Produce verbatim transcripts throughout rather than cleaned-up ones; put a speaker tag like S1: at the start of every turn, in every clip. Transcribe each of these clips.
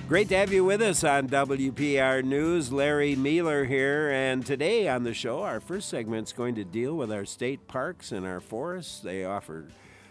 S1: Great to have you with us on W P R News. Larry Mealer here, and today on the show, our first segment is going to deal with our state parks and our forests. They offer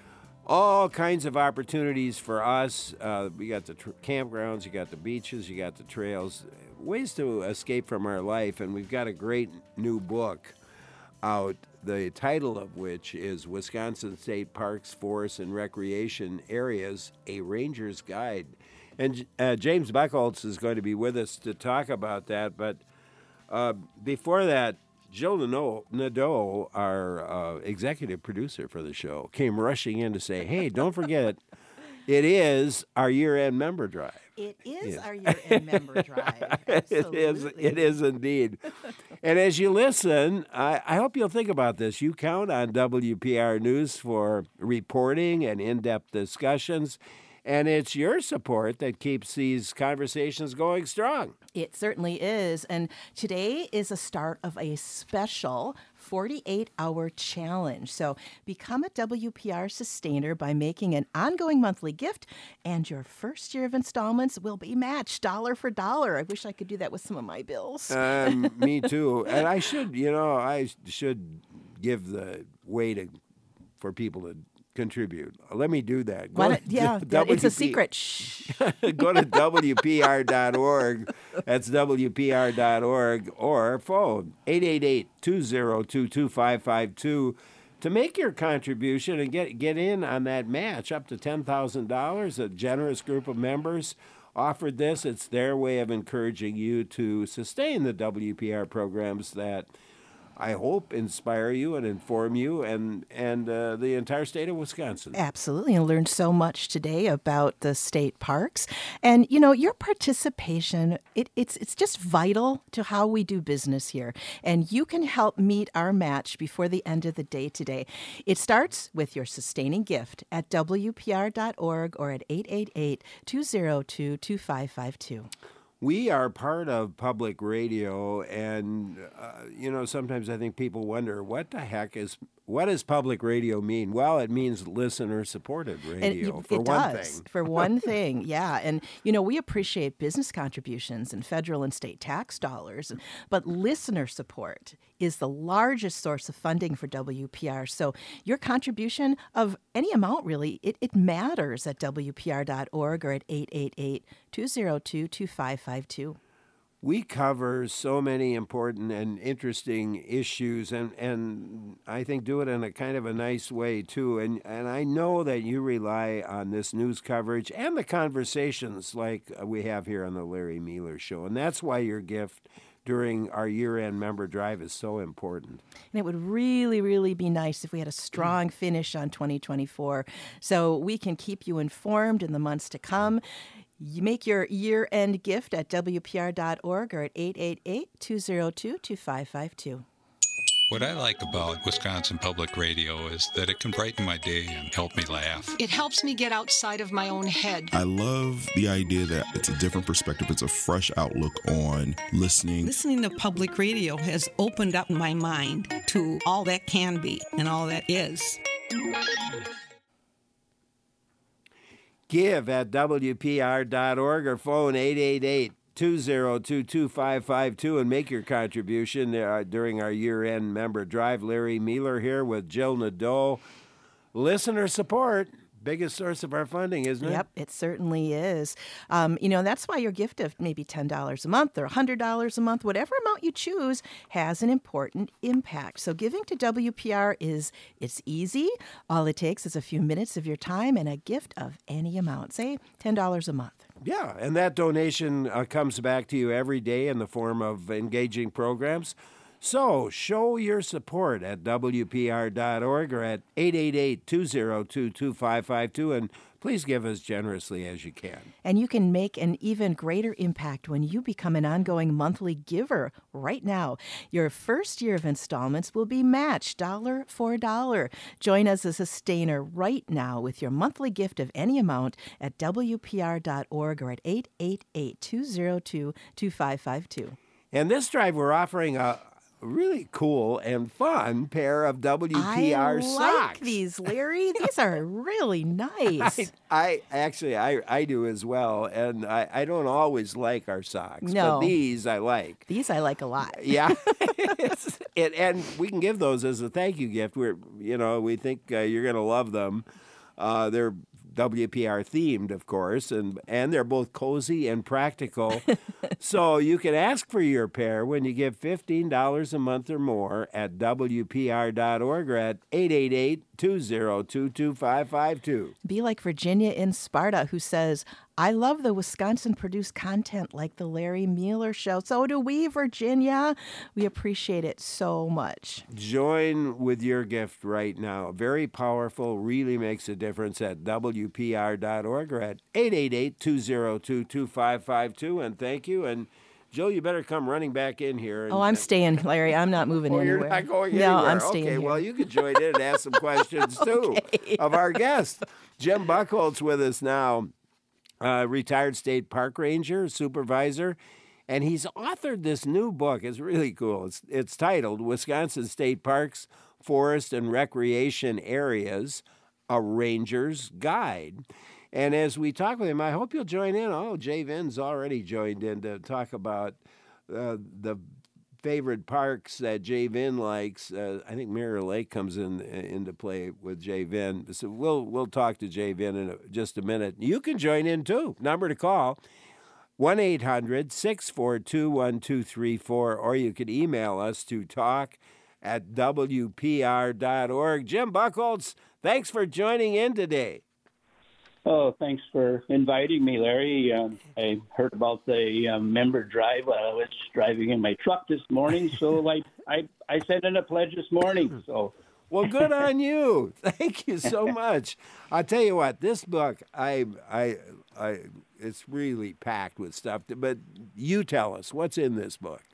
S1: all kinds of opportunities for us. Uh, we got the tr- campgrounds, you got the beaches, you got the trails, ways to escape from our life, and we've got a great new book out, the title of which is Wisconsin State Parks, Forests, and Recreation Areas, A Ranger's Guide. And uh, James Buckholz is going to be with us to talk about that. But uh, before that, Jill Nadeau, our uh, executive producer for the show, came rushing in to say, hey, don't forget, it is our year-end member drive.
S2: It is yes. our year-end member drive. Absolutely.
S1: It is, it is indeed. And as you listen, I, I hope you'll think about this. You count on W P R News for reporting and in-depth discussions. And it's your support that keeps these conversations going strong.
S2: It certainly is. And today is a start of a special forty-eight hour challenge. So become a W P R sustainer by making an ongoing monthly gift, and your first year of installments will be matched dollar for dollar. I wish I could do that with some of my bills.
S1: Um, me too. And I should, you know, I should give the way to for people to contribute. Let me do that.
S2: Go to, yeah, w- it's a secret. Shh.
S1: Go to W P R dot org. That's W P R dot org, or phone eight eight eight, two zero two, two five five two to make your contribution and get get in on that match up to ten thousand dollars. A generous group of members offered this. It's their way of encouraging you to sustain the W P R programs that I hope inspire you and inform you and and uh, the entire state of Wisconsin.
S2: Absolutely. I learned so much today about the state parks. And, you know, your participation, it, it's it's just vital to how we do business here. And you can help meet our match before the end of the day today. It starts with your sustaining gift at W P R dot org or at eight eight eight, two zero two, two five five two.
S1: We are part of public radio, and, uh, you know, sometimes I think people wonder, what the heck is, what does public radio mean? Well, it means listener-supported radio,
S2: it,
S1: for
S2: it
S1: one
S2: does,
S1: thing.
S2: For one thing, yeah. And, you know, we appreciate business contributions and federal and state tax dollars, but listener support is the largest source of funding for W P R. So your contribution of any amount, really, it, it matters at W P R dot org or at eight eight eight, two zero two, two five five two.
S1: We cover so many important and interesting issues, and, and I think do it in a kind of a nice way, too. And, and I know that you rely on this news coverage and the conversations like we have here on the Larry Mealer Show. And that's why your gift during our year-end member drive is so important.
S2: And it would really, really be nice if we had a strong finish on twenty twenty-four so we can keep you informed in the months to come. You make your year-end gift at W P R dot org or at eight eight eight, two zero two, two five five two.
S3: What I like about Wisconsin Public Radio is that it can brighten my day and help me laugh.
S4: It helps me get outside of my own head.
S5: I love the idea that it's a different perspective. It's a fresh outlook on listening.
S6: Listening to public radio has opened up my mind to all that can be and all that is.
S1: Give at W P R dot org or phone eight eight eight, two zero two, two five five two and make your contribution uh, during our year-end member drive. Larry Mealer here with Jill Nadeau. Listener support, biggest source of our funding, isn't it?
S2: Yep, it certainly is. Um, you know, that's why your gift of maybe ten dollars a month or one hundred dollars a month, whatever amount you choose, has an important impact. So giving to W P R is, it's easy. All it takes is a few minutes of your time and a gift of any amount, say ten dollars a month.
S1: Yeah, and that donation uh, comes back to you every day in the form of engaging programs. So show your support at W P R dot org or at eight eight eight, two zero two, two five five two, and please give as generously as you can.
S2: And you can make an even greater impact when you become an ongoing monthly giver right now. Your first year of installments will be matched dollar for dollar. Join as a sustainer right now with your monthly gift of any amount at W P R dot org or at eight eight eight, two zero two, two five five two.
S1: And this drive, we're offering a really cool and fun pair of W P R
S2: I
S1: socks.
S2: like these, Larry. These are really nice.
S1: I, I actually I, I do as well, and I, I don't always like our socks,
S2: No.
S1: but these I like.
S2: These I like a lot.
S1: Yeah, it's, it, and we can give those as a thank you gift. We're you know we think uh, you're gonna love them. Uh, they're W P R themed, of course, and and they're both cozy and practical. So you can ask for your pair when you give fifteen dollars a month or more at W P R dot org or at eight eight eight, two zero two, two five five two.
S2: Be like Virginia in Sparta, who says, I love the Wisconsin-produced content like the Larry Mueller Show. So do we, Virginia. We appreciate it so much.
S1: Join with your gift right now. Very powerful, really makes a difference at W P R dot org or at eight eight eight, two zero two, two five five two. And thank you. And Jill, you better come running back in here. And,
S2: Oh, I'm staying, Larry. I'm not moving
S1: Oh,
S2: anywhere.
S1: you're not going
S2: no,
S1: anywhere.
S2: I'm staying
S1: okay,
S2: here.
S1: well, you could join in and ask some questions, too,
S2: Okay.
S1: of our guest. Jim Buchholz with us now, uh, retired state park ranger, supervisor, and he's authored this new book. It's really cool. It's, it's titled Wisconsin State Parks, Forest, and Recreation Areas, A Ranger's Guide. And as we talk with him, I hope you'll join in. Oh, Jay Vinn's already joined in to talk about uh, the favorite parks that Jay Vinn likes. Uh, I think Mirror Lake comes in into play with Jay Vinn. So we'll we'll talk to Jay Vinn in a, just a minute. You can join in too. Number to call, one eight hundred, six four two, one two three four, or you can email us to talk at W P R dot org. Jim Buchholz, thanks for joining in today.
S7: Oh, thanks for inviting me, Larry. Um, I heard about the um, member drive while I was driving in my truck this morning, so I, I, I sent in a pledge this morning. So,
S1: well, good on you. Thank you so much. I'll tell you what, this book, I, I, I, it's really packed with stuff. But you tell us what's in this book.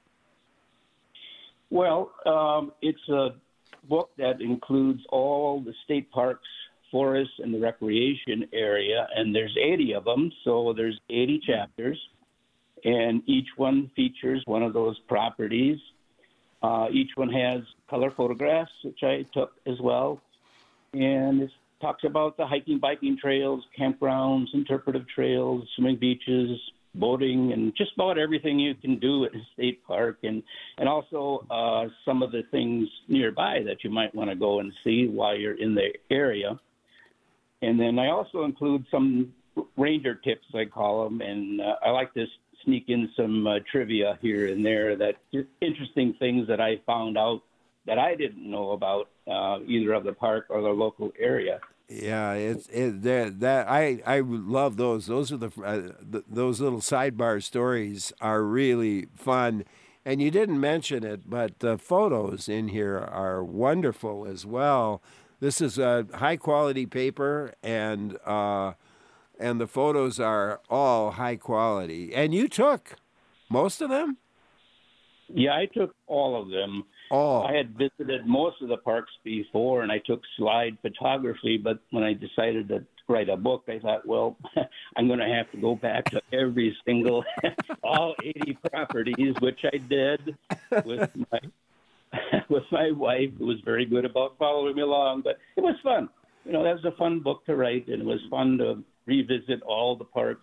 S7: Well, um, it's a book that includes all the state parks, forests, and the recreation area, and there's eighty of them, so there's eighty chapters, and each one features one of those properties. Uh, each one has color photographs, which I took as well, and it talks about the hiking, biking trails, campgrounds, interpretive trails, swimming beaches, boating, and just about everything you can do at a state park, and, and also uh, some of the things nearby that you might want to go and see while you're in the area. And then I also include some ranger tips, I call them, and uh, I like to sneak in some uh, trivia here and there, that just interesting things that I found out that I didn't know about uh, either of the park or the local area.
S1: Yeah, it's it, that, that I I love those. Those are the, uh, the those little sidebar stories are really fun. And you didn't mention it, but the photos in here are wonderful as well. This is a high quality paper, and uh, and the photos are all high quality. And you took most of them?
S7: Yeah, I took all of them.
S1: Oh.
S7: I had visited most of the parks before, and I took slide photography. But when I decided to write a book, I thought, well, I'm going to have to go back to every single, all eighty properties, which I did with my with my wife, who was very good about following me along. But it was fun. You know, that was a fun book to write, and it was fun to revisit all the parks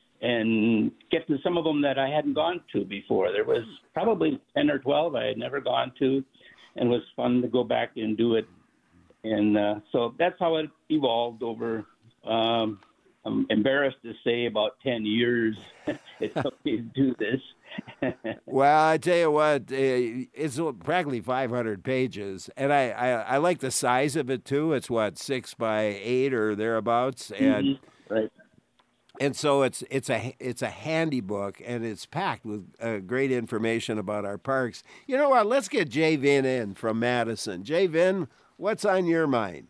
S7: and get to some of them that I hadn't gone to before. There was probably ten or twelve I had never gone to, and it was fun to go back and do it. And uh, so that's how it evolved over, um, I'm embarrassed to say, about ten years it took me to do this.
S1: Well, I tell you what, it's practically five hundred pages, and I, I, I like the size of it too. It's what, six by eight or thereabouts, and
S7: Mm-hmm. Right.
S1: And so it's it's a it's a handy book, and it's packed with uh, great information about our parks. You know what? Let's get Jay Vinn in from Madison. Jay Vinn, what's on your mind?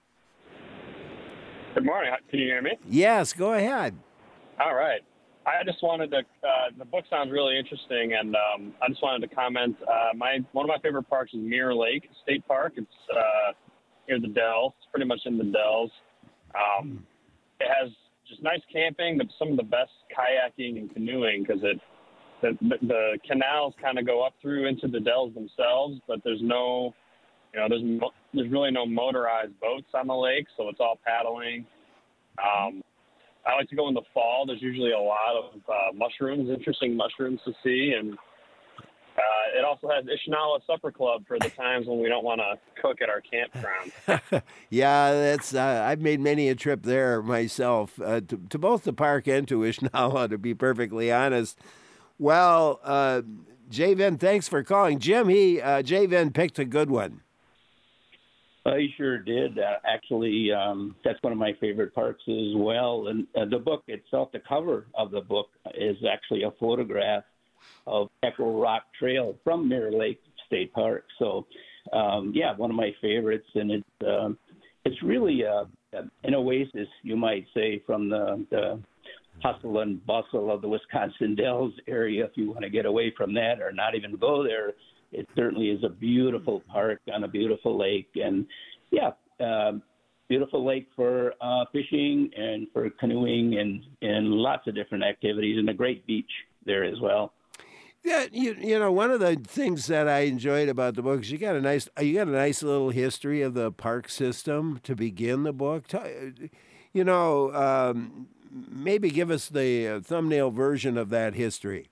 S8: Good morning. Can you hear me?
S1: Yes, go ahead.
S8: All right. I just wanted to. Uh, the book sounds really interesting, and um, I just wanted to comment. Uh, my one of my favorite parks is Mirror Lake State Park. It's uh, near the Dells. It's pretty much in the Dells. Um, it has just nice camping, but some of the best kayaking and canoeing, because it the, the canals kind of go up through into the dells themselves, but there's no, you know, there's mo- there's really no motorized boats on the lake, so it's all paddling. Um, I like to go in the fall. There's usually a lot of uh, mushrooms, interesting mushrooms to see, and uh, it also has Ishnala Supper Club for the times when we don't want to cook at our campground.
S1: Yeah, that's. Uh, I've made many a trip there myself, uh, to, to both the park and to Ishnala, to be perfectly honest. Well, uh, J. Vin, thanks for calling. Jim, he uh, J. Vin picked a good one.
S7: I sure did. Uh, actually, um, that's one of my favorite parks as well. And uh, the book itself, the cover of the book, is actually a photograph of Echo Rock Trail from Mirror Lake State Park. So, um, yeah, one of my favorites, and it's um, it's really uh, an oasis, you might say, from the, the hustle and bustle of the Wisconsin Dells area. If you want to get away from that or not even go there, it certainly is a beautiful park on a beautiful lake. And, yeah, uh, beautiful lake for uh, fishing and for canoeing and, and lots of different activities, and a great beach there as well.
S1: Yeah, you you know, one of the things that I enjoyed about the book is you got a nice you got a nice little history of the park system to begin the book. You know, um, maybe give us the thumbnail version of that history.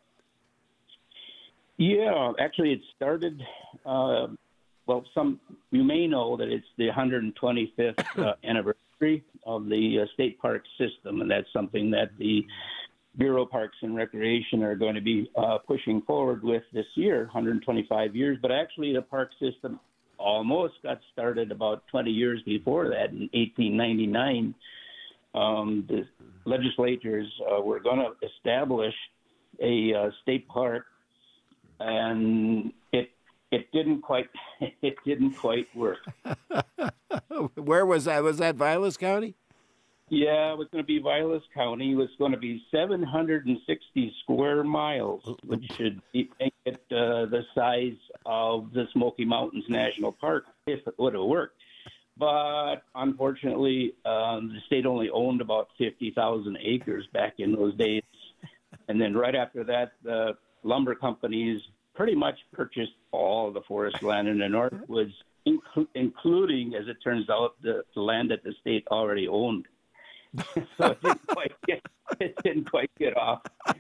S7: Yeah, actually, it started. Uh, well, some you may know that it's the one hundred twenty-fifth uh, anniversary of the uh, state park system, and that's something that the Bureau of Parks and Recreation are going to be uh, pushing forward with this year, one hundred twenty-five years. But actually, the park system almost got started about twenty years before that, in eighteen ninety-nine. Um, the legislators uh, were going to establish a uh, state park, and it it didn't quite it didn't quite work.
S1: Where was that? Was that Vilas County?
S7: Yeah, it was going to be Vilas County. It was going to be seven hundred sixty square miles, which should be, make it uh, the size of the Smoky Mountains National Park if it would have worked. But unfortunately, um, the state only owned about fifty thousand acres back in those days. And then right after that, the lumber companies pretty much purchased all the forest land in the Northwoods, inclu- including, as it turns out, the, the land that the state already owned. So it didn't quite get, it didn't quite get off.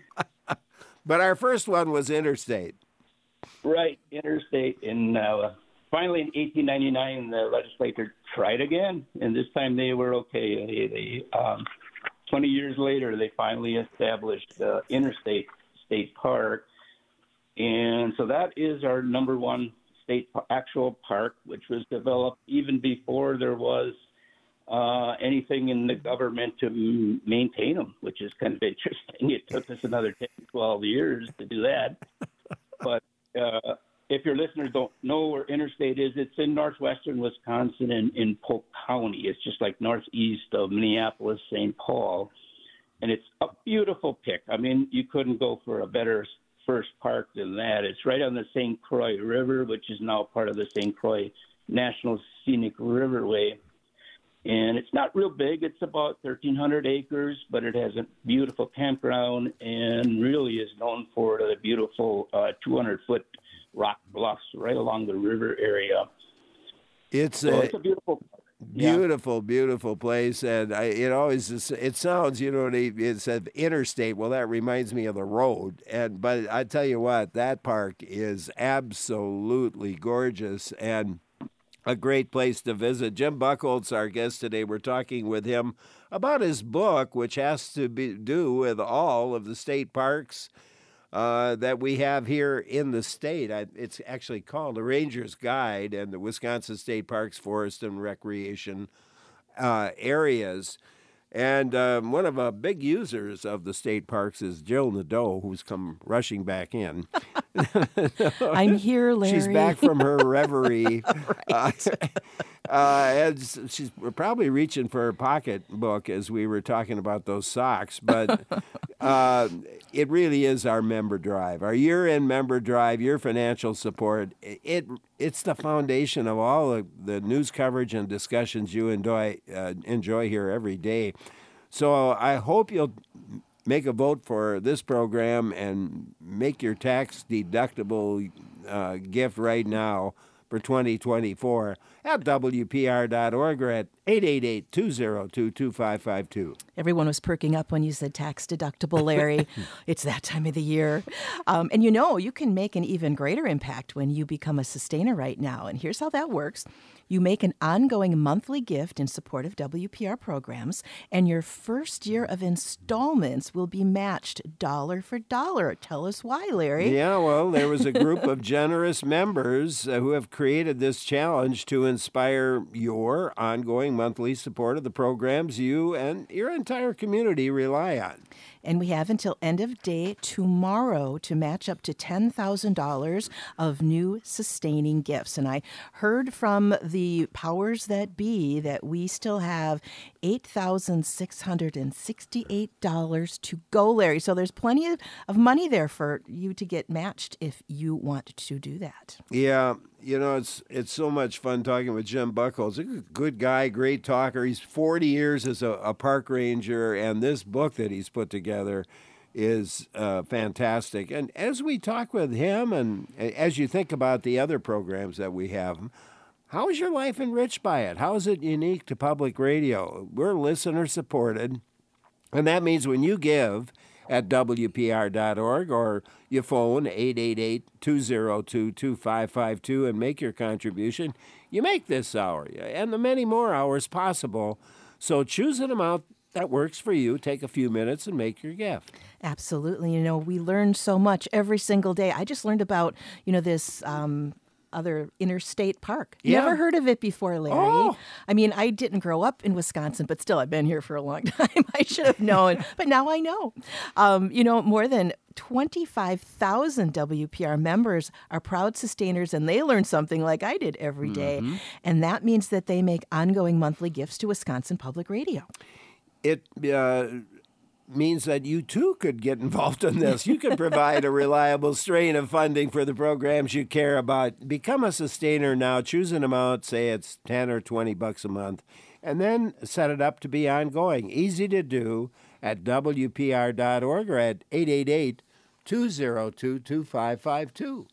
S1: But our first one was interstate.
S7: Right, interstate. And uh, finally, in eighteen ninety-nine, the legislature tried again, and this time they were okay. They, they um, twenty years later, they finally established uh, Interstate State Park. And so that is our number one state actual park, which was developed even before there was uh, anything in the government to m- maintain them, which is kind of interesting. It took us another ten, twelve years to do that. But uh, if your listeners don't know where Interstate is, it's in northwestern Wisconsin in, in Polk County. It's just like northeast of Minneapolis, Saint Paul. And it's a beautiful pick. I mean, you couldn't go for a better first park than that. It's right on the Saint Croix River, which is now part of the Saint Croix National Scenic Riverway. And it's not real big. It's about thirteen hundred acres, but it has a beautiful campground and really is known for the beautiful uh, two hundred foot rock bluffs right along the river area.
S1: It's,
S7: so
S1: a,
S7: it's a beautiful
S1: beautiful, yeah. beautiful place. And I, it always, it sounds, you know, it said interstate. Well, that reminds me of the road. And But I tell you what, that park is absolutely gorgeous and a great place to visit. Jim Buchholz, our guest today, we're talking with him about his book, which has to be, do with all of the state parks uh, that we have here in the state. I, it's actually called A Ranger's Guide and the Wisconsin State Parks, Forest, and Recreation uh, Areas. And um, one of the big users of the state parks is Jill Nadeau, who's come rushing back in.
S2: I'm here, Larry.
S1: She's back from her reverie.
S2: Right.
S1: uh, uh, and she's probably reaching for her pocketbook as we were talking about those socks. But uh, it really is our member drive, our year-end member drive, your financial support. It It's the foundation of all of the news coverage and discussions you enjoy, uh, enjoy here every day. So I hope you'll make a vote for this program and make your tax-deductible uh, gift right now for twenty twenty-four at W P R dot org or at eight eight eight, two zero two, two five five two.
S2: Everyone was perking up when you said tax deductible, Larry. It's that time of the year. Um, and you know, you can make an even greater impact when you become a sustainer right now. And here's how that works. You make an ongoing monthly gift in support of W P R programs, and your first year of installments will be matched dollar for dollar. Tell us why, Larry.
S1: Yeah, well, there was a group of generous members uh, who have created this challenge to inspire your ongoing monthly support of the programs you and your entire community rely on.
S2: And we have until end of day tomorrow to match up to ten thousand dollars of new sustaining gifts. And I heard from the powers that be that we still have eight thousand six hundred sixty-eight dollars to go, Larry. So there's plenty of, of money there for you to get matched if you want to do that.
S1: Yeah, you know, it's it's so much fun talking with Jim Buckles. He's a good guy, great talker. He's forty years as a, a park ranger, and this book that he's put together is uh, fantastic. And as we talk with him and as you think about the other programs that we have, how is your life enriched by it? How is it unique to public radio? We're listener-supported, and that means when you give at W P R dot org or you phone eight eight eight, two zero two, two five five two and make your contribution, you make this hour and the many more hours possible. So choose an amount that works for you. Take a few minutes and make your gift.
S2: Absolutely. You know, we learn so much every single day. I just learned about, you know, this um, other interstate park.
S1: Yeah.
S2: Never heard of it before, Larry.
S1: Oh.
S2: I mean, I didn't grow up in Wisconsin, but still, I've been here for a long time. I should have known, but now I know. Um, you know, more than twenty-five thousand W P R members are proud sustainers, and they learn something like I did every day. Mm-hmm. And that means that they make ongoing monthly gifts to Wisconsin Public Radio.
S1: It uh, means that you, too, could get involved in this. You can provide a reliable strain of funding for the programs you care about. Become a sustainer now. Choose an amount, say it's ten or twenty bucks a month, and then set it up to be ongoing. Easy to do at W P R dot org or at eight eight eight, two zero two, two five five two.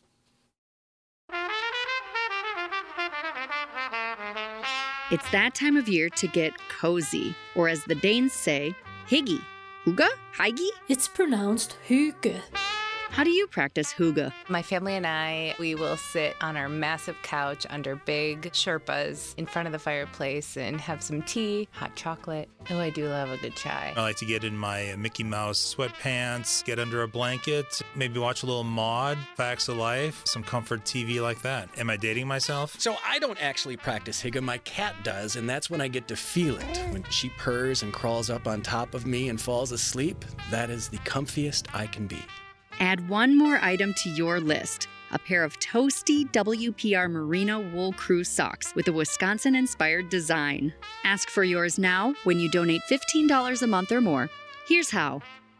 S9: It's that time of year to get cozy, or as the Danes say, hygge. Hygge? Hygge?
S10: It's pronounced hygge.
S9: How do you practice hygge?
S11: My family and I, we will sit on our massive couch under big Sherpas in front of the fireplace and have some tea, hot chocolate. Oh, I do love a good chai.
S12: I like to get in my Mickey Mouse sweatpants, get under a blanket, maybe watch a little Maude, Facts of Life, some comfort T V like that. Am I dating myself?
S13: So I don't actually practice hygge. My cat does, and that's when I get to feel it. When she purrs and crawls up on top of me and falls asleep, that is the comfiest I can be.
S9: Add one more item to your list, a pair of toasty W P R Merino Wool Crew socks with a Wisconsin-inspired design. Ask for yours now when you donate fifteen dollars a month or more. Here's how.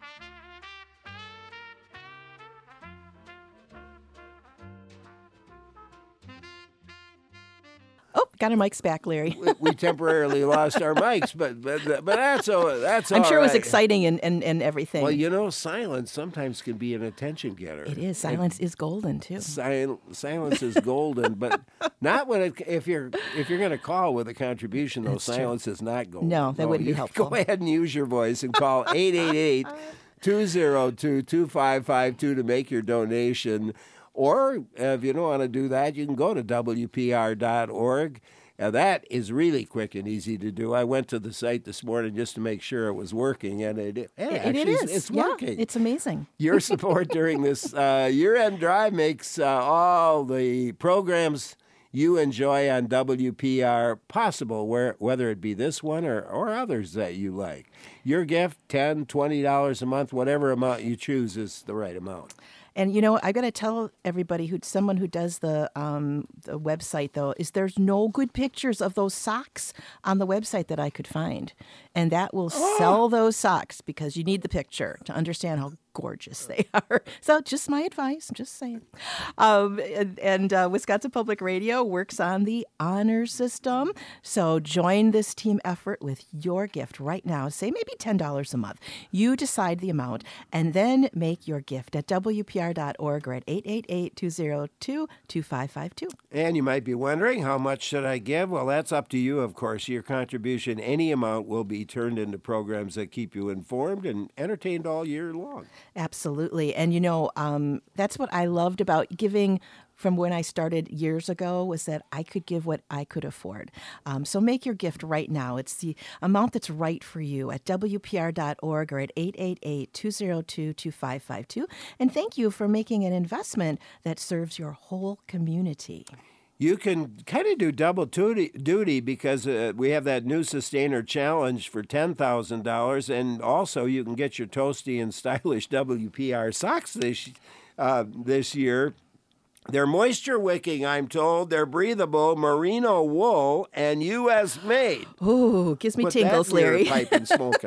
S2: Oh, got our mics back, Larry.
S1: we, we temporarily lost our mics, but but, but that's all, that's
S2: I'm
S1: all
S2: sure
S1: right.
S2: it was exciting and, and, and everything.
S1: Well, you know, silence sometimes can be an attention getter.
S2: It is. Silence
S1: and
S2: is golden too.
S1: Sil- silence is golden, but not when it, if you're if you're going to call with a contribution, though.
S2: That's
S1: Silence
S2: true.
S1: is not golden.
S2: No, that
S1: no,
S2: wouldn't be
S1: you
S2: helpful.
S1: Go ahead and use your voice and call eight eight eight, two zero two, two five five two to make your donation. Or if you don't want to do that, you can go to W P R dot org. Now, that is really quick and easy to do. I went to the site this morning just to make sure it was working, and it, it,
S2: It,
S1: actually
S2: it is.
S1: is. It's
S2: Yeah,
S1: working.
S2: it's amazing.
S1: Your support during this uh, year-end drive makes uh, all the programs you enjoy on W P R possible, where, whether it be this one or, or others that you like. Your gift, ten dollars, twenty dollars a month, whatever amount you choose is the right amount.
S2: And, you know, I got to tell everybody, who someone who does the um, the website, though, is there's no good pictures of those socks on the website that I could find. And that will
S1: Oh.
S2: sell those socks because you need the picture to understand how gorgeous they are. So just my advice, just saying. Um, and and uh, Wisconsin Public Radio works on the honor system. So join this team effort with your gift right now. Say maybe ten dollars a month. You decide the amount and then make your gift at W P R dot org or at eight eight eight, two zero two, two five five two.
S1: And you might be wondering, how much should I give? Well, that's up to you, of course. Your contribution, any amount, will be turned into programs that keep you informed and entertained all year long.
S2: Absolutely. And, you know, um, that's what I loved about giving from when I started years ago, was that I could give what I could afford. Um, so make your gift right now. It's the amount that's right for you at W P R dot org or at eight eight eight, two zero two, two five five two. And thank you for making an investment that serves your whole community.
S1: You can kind of do double duty, duty because uh, we have that new Sustainer Challenge for ten thousand dollars, and also you can get your toasty and stylish W P R socks this, uh, this year. They're moisture wicking, I'm told. They're breathable, merino wool, and U S made.
S2: Ooh, gives me
S1: Put
S2: tingles,
S1: that near
S2: Larry.
S1: a pipe and smoke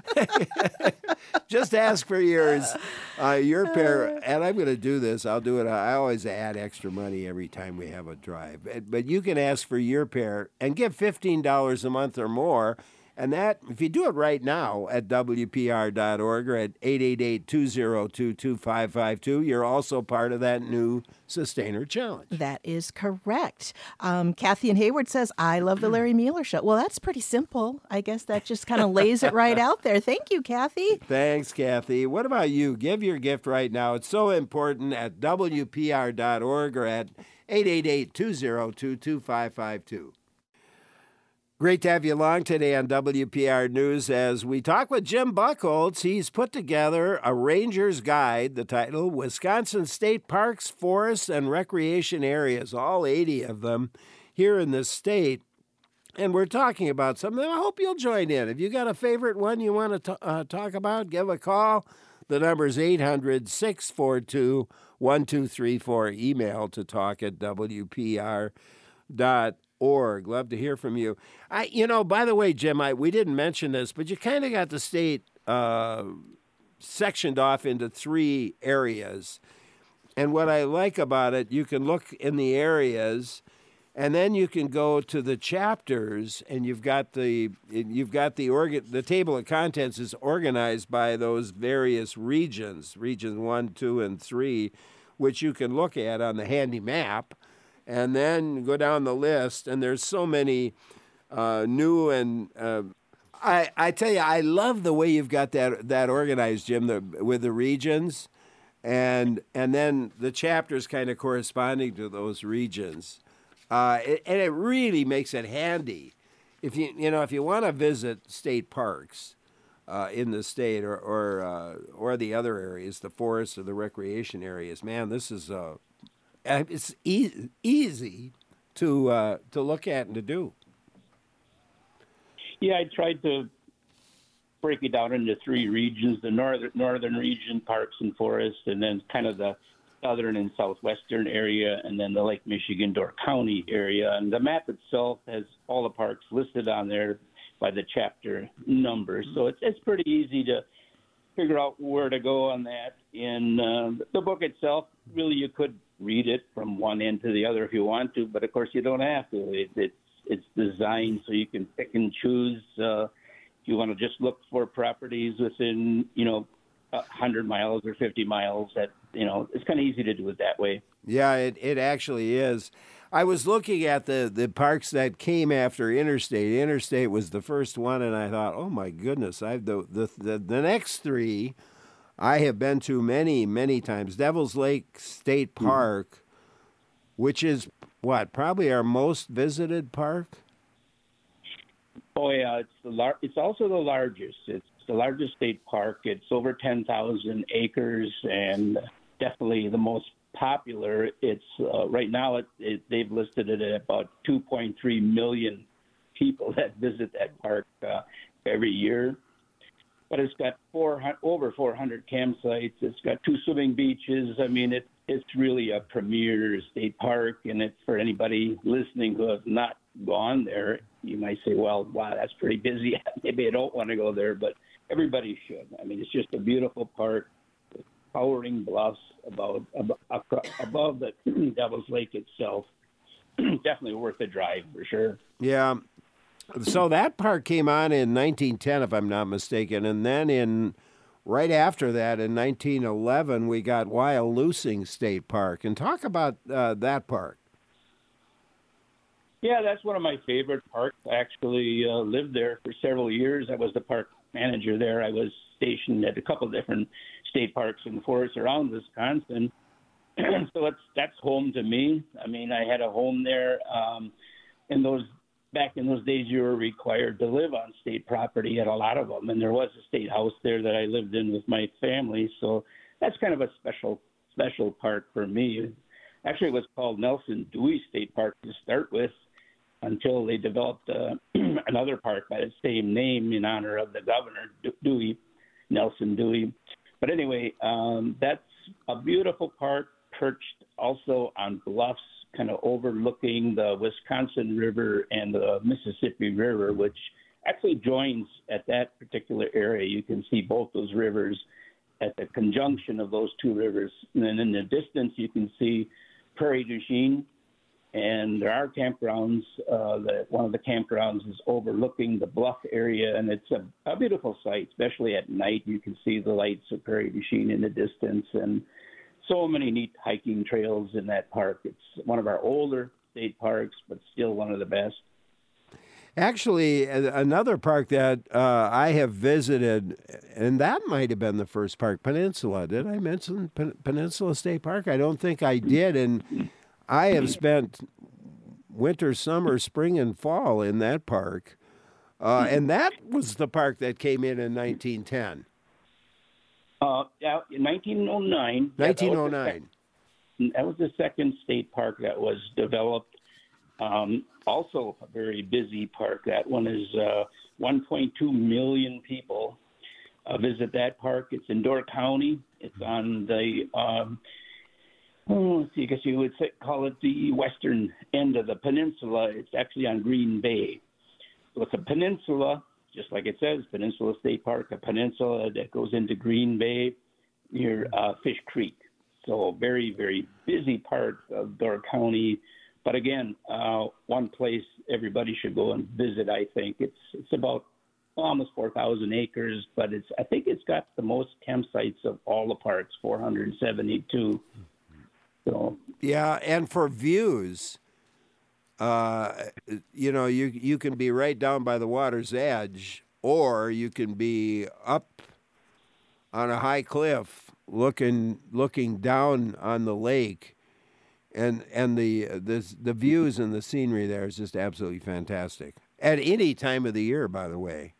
S1: it. Just ask for yours, uh, your pair. And I'm going to do this. I'll do it. I always add extra money every time we have a drive. But you can ask for your pair and give fifteen dollars a month or more. And that, if you do it right now at W P R dot org or at eight eight eight, two zero two, two five five two, you're also part of that new Sustainer Challenge.
S2: That is correct. Um, Kathy in Hayward says, I love the Larry Mueller Show. Well, that's pretty simple. I guess that just kind of lays it right out there. Thank you, Kathy.
S1: Thanks, Kathy. What about you? Give your gift right now. It's so important at W P R dot org or at eight eight eight, two zero two, two five five two. Great to have you along today on W P R News as we talk with Jim Buchholz. He's put together a Ranger's Guide, the title, Wisconsin State Parks, Forests, and Recreation Areas, all eighty of them here in the state. And we're talking about something. I hope you'll join in. If you got a favorite one you want to uh, talk about, give a call. The number is eight hundred, six four two, one two three four. Email to talk at W P R dot org. Love to hear from you. I, you know, by the way, Jim, I, we didn't mention this, but you kind of got the state uh, sectioned off into three areas. And what I like about it, you can look in the areas, and then you can go to the chapters, and you've got the you've got the organ. The table of contents is organized by those various regions, regions one, two, and three, which you can look at on the handy map. And then go down the list, and there's so many uh, new and uh, I I tell you, I love the way you've got that that organized, Jim, the, with the regions, and and then the chapters kind of corresponding to those regions, uh, it, and it really makes it handy if you you know if you want to visit state parks uh, in the state or or uh, or the other areas, the forests or the recreation areas. Man, this is a Uh, it's e- easy to uh, to look at and to do.
S7: Yeah, I tried to break it down into three regions: the northern northern region, parks and forests, and then kind of the southern and southwestern area, and then the Lake Michigan Door County area. And the map itself has all the parks listed on there by the chapter numbers, so it's it's pretty easy to figure out where to go on that. In uh, the book itself, really, you could read it from one end to the other if you want to, but of course you don't have to. It, it's it's designed so you can pick and choose. Uh, if you want to just look for properties within, you know, one hundred miles or fifty miles, that, you know, it's kind of easy to do it that way.
S1: Yeah, it, it actually is. I was looking at the, the parks that came after Interstate. Interstate was the first one, and I thought, oh my goodness, I've the the the, the next three I have been to many, many times. Devil's Lake State Park, mm-hmm. which is, what, probably our most visited park?
S7: Oh, yeah. It's the lar- It's also the largest. It's the largest state park. It's over ten thousand acres and definitely the most popular. It's uh, right now, it, it, they've listed it at about two point three million people that visit that park uh, every year. But it's got four, over four hundred campsites. It's got two swimming beaches. I mean, it, it's really a premier state park. And it's for anybody listening who has not gone there, you might say, well, wow, that's pretty busy. Maybe I don't want to go there, but everybody should. I mean, it's just a beautiful park with towering bluffs above, above, above the Devil's Lake itself. Definitely worth the drive for sure.
S1: Yeah. So that park came on in nineteen ten, if I'm not mistaken, and then in right after that, in nineteen eleven, we got Wyalusing State Park. And talk about uh, that park.
S7: Yeah, that's one of my favorite parks. I actually uh, lived there for several years. I was the park manager there. I was stationed at a couple of different state parks and forests around Wisconsin. So it's, that's home to me. I mean, I had a home there. Um, in those back in those days, you were required to live on state property at a lot of them, and there was a state house there that I lived in with my family. So that's kind of a special special park for me. Actually, it was called Nelson Dewey State Park to start with, until they developed uh, another park by the same name in honor of the governor, Dewey, Nelson Dewey. But anyway, um, that's a beautiful park perched also on bluffs, kind of overlooking the Wisconsin River and the Mississippi River, which actually joins at that particular area. You can see both those rivers at the conjunction of those two rivers. And then in the distance, you can see Prairie du Chien. And there are campgrounds. Uh, that one of the campgrounds is overlooking the bluff area, and it's a, a beautiful sight, especially at night. You can see the lights of Prairie du Chien in the distance, and so many neat hiking trails in that park. It's one of our older state parks, but still one of the best.
S1: Actually, another park that uh, I have visited, and that might have been the first park, Peninsula. Did I mention Pen- Peninsula State Park? I don't think I did, and I have spent winter, summer, spring, and fall in that park, uh, and that was the park that came in in nineteen ten.
S7: Uh, yeah, in nineteen oh nine.
S1: nineteen oh nine.
S7: Yeah, that, that was the second state park that was developed. Um, also a very busy park. That one is uh, one point two million people uh, visit that park. It's in Door County. It's on the... Um, Oh, let's see, I guess you would say, call it the western end of the peninsula. It's actually on Green Bay. So it's a peninsula, just like it says, Peninsula State Park, a peninsula that goes into Green Bay near uh, Fish Creek. So very, very busy part of Door County. But again, uh, one place everybody should go and visit, I think. It's it's about almost four thousand acres, but it's I think it's got the most campsites of all the parks, four hundred seventy-two. So.
S1: Yeah, and for views, uh, you know, you you can be right down by the water's edge, or you can be up on a high cliff looking looking down on the lake, and and the the the views and the scenery there is just absolutely fantastic at any time of the year, by the way.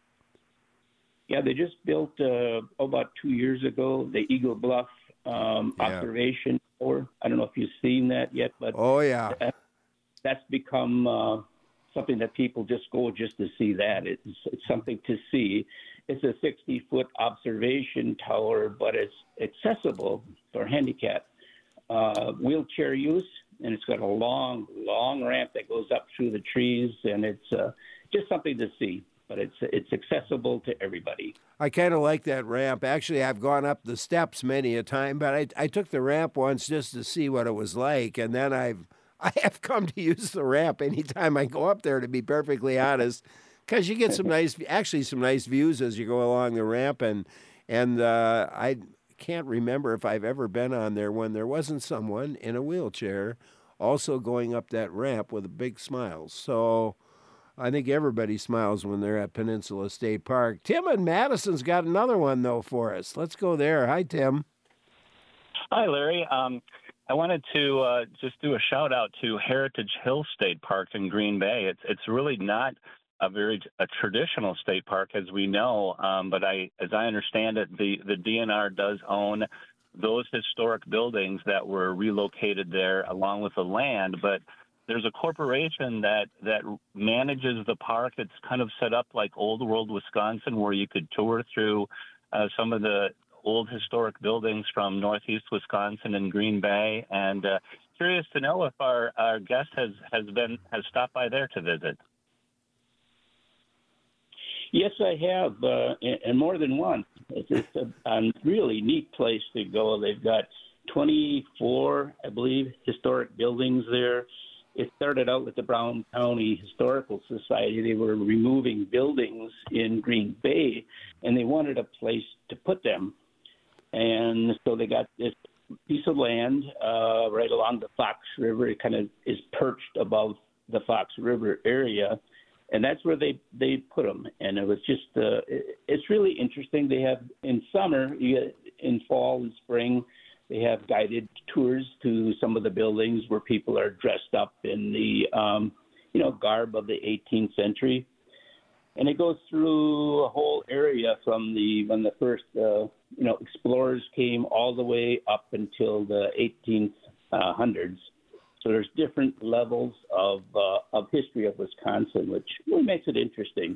S7: Yeah, they just built uh, about two years ago the Eagle Bluff um,
S1: yeah.
S7: observation. Or I don't know if you've seen that yet, but
S1: oh yeah,
S7: that, that's become uh, something that people just go just to see that. It's, it's something to see. It's a sixty-foot observation tower, but it's accessible for handicap uh, wheelchair use, and it's got a long, long ramp that goes up through the trees, and it's uh, just something to see. But it's it's accessible to everybody.
S1: I kind of like that ramp. Actually, I've gone up the steps many a time, but I I took the ramp once just to see what it was like, and then I've I have come to use the ramp anytime I go up there, to be perfectly honest, because you get some nice, actually some nice views as you go along the ramp, and and uh, I can't remember if I've ever been on there when there wasn't someone in a wheelchair also going up that ramp with a big smile. So I think everybody smiles when they're at Peninsula State Park. Tim in Madison's got another one, though, for us. Let's go there. Hi, Tim.
S14: Hi, Larry. Um, I wanted to uh, just do a shout-out to Heritage Hill State Park in Green Bay. It's it's really not a very a traditional state park, as we know, um, but I, as I understand it, the, the D N R does own those historic buildings that were relocated there along with the land, but there's a corporation that, that manages the park. It's kind of set up like Old World Wisconsin, where you could tour through uh, some of the old historic buildings from Northeast Wisconsin and Green Bay. And uh, curious to know if our, our guest has, has been has stopped by there to visit.
S7: Yes, I have, uh, and more than once. It's, it's a, a really neat place to go. They've got twenty-four, I believe, historic buildings there. It started out with the Brown County Historical Society. They were removing buildings in Green Bay, and they wanted a place to put them. And so they got this piece of land uh, right along the Fox River. It kind of is perched above the Fox River area, and that's where they, they put them. And it was just, uh, it, it's really interesting. They have, in summer, you get, in fall and spring, they have guided tours to some of the buildings where people are dressed up in the, um, you know, garb of the eighteenth century. And it goes through a whole area from the when the first, uh, you know, explorers came all the way up until the eighteenth hundreds. So there's different levels of uh, of history of Wisconsin, which really makes it interesting.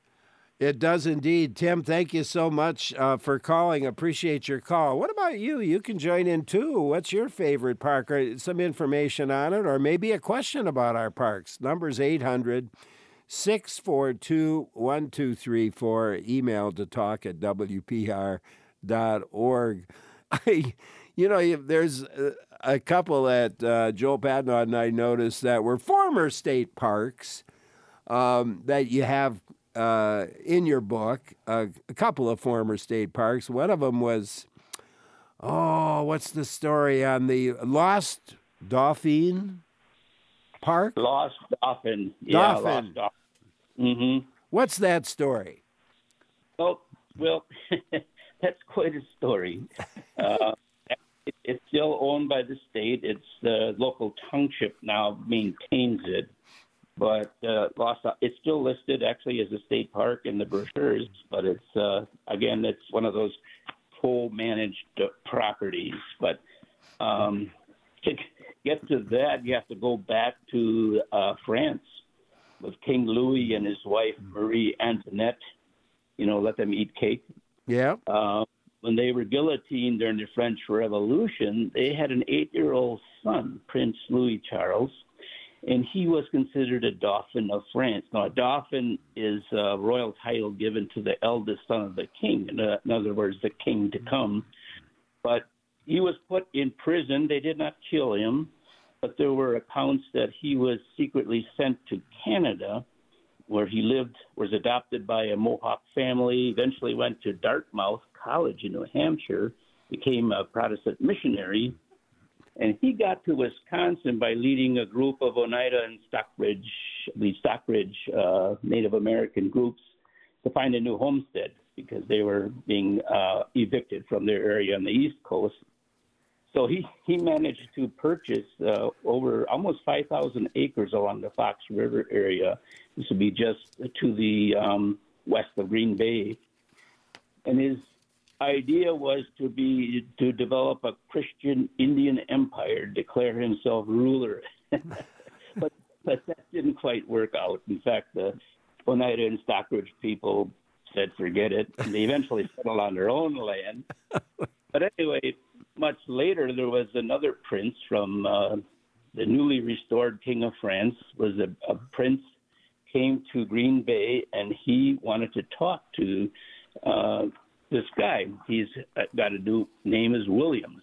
S1: It does indeed. Tim, thank you so much uh, for calling. Appreciate your call. What about you? You can join in too. What's your favorite park? Or some information on it, or maybe a question about our parks. Number's eight hundred, six four two, one two three four. Email to talk at w p r dot org. I, you know, there's a, a couple that uh, Joel Padnott and I noticed that were former state parks um, that you have Uh, in your book, uh, a couple of former state parks. One of them was, oh, what's the story on the Lost Dauphin Park?
S7: Lost Dauphin. Yeah,
S1: Dauphin.
S7: Lost Dauphin. Mm-hmm.
S1: What's that story?
S7: Oh, well, that's quite a story. Uh, it, it's still owned by the state. It's the local township now maintains it. But uh, Lost, it's still listed actually as a state park in the brochures. But it's uh, again, it's one of those co-managed uh, properties. But um, to get to that, you have to go back to uh, France with King Louis and his wife Marie Antoinette. You know, let them eat cake.
S1: Yeah.
S7: Uh, when they were guillotined during the French Revolution, they had an eight-year-old son, Prince Louis Charles. And he was considered a Dauphin of France. Now, a Dauphin is a royal title given to the eldest son of the king, in, uh, in other words, the king to come. But he was put in prison. They did not kill him, but there were accounts that he was secretly sent to Canada, where he lived, was adopted by a Mohawk family, eventually went to Dartmouth College in New Hampshire, became a Protestant missionary. And he got to Wisconsin by leading a group of Oneida and Stockbridge, the Stockbridge uh, Native American groups, to find a new homestead because they were being uh, evicted from their area on the East Coast. So he, he managed to purchase uh, over almost five thousand acres along the Fox River area. This would be just to the um, west of Green Bay. And his idea was to be to develop a Christian Indian empire, declare himself ruler. but but that didn't quite work out. In fact, the Oneida and Stockbridge people said forget it, and they eventually settled on their own land. But anyway, much later there was another prince from uh, the newly restored King of France. Was a, a prince came to Green Bay, and he wanted to talk to Uh, this guy. He's got a new name is Williams.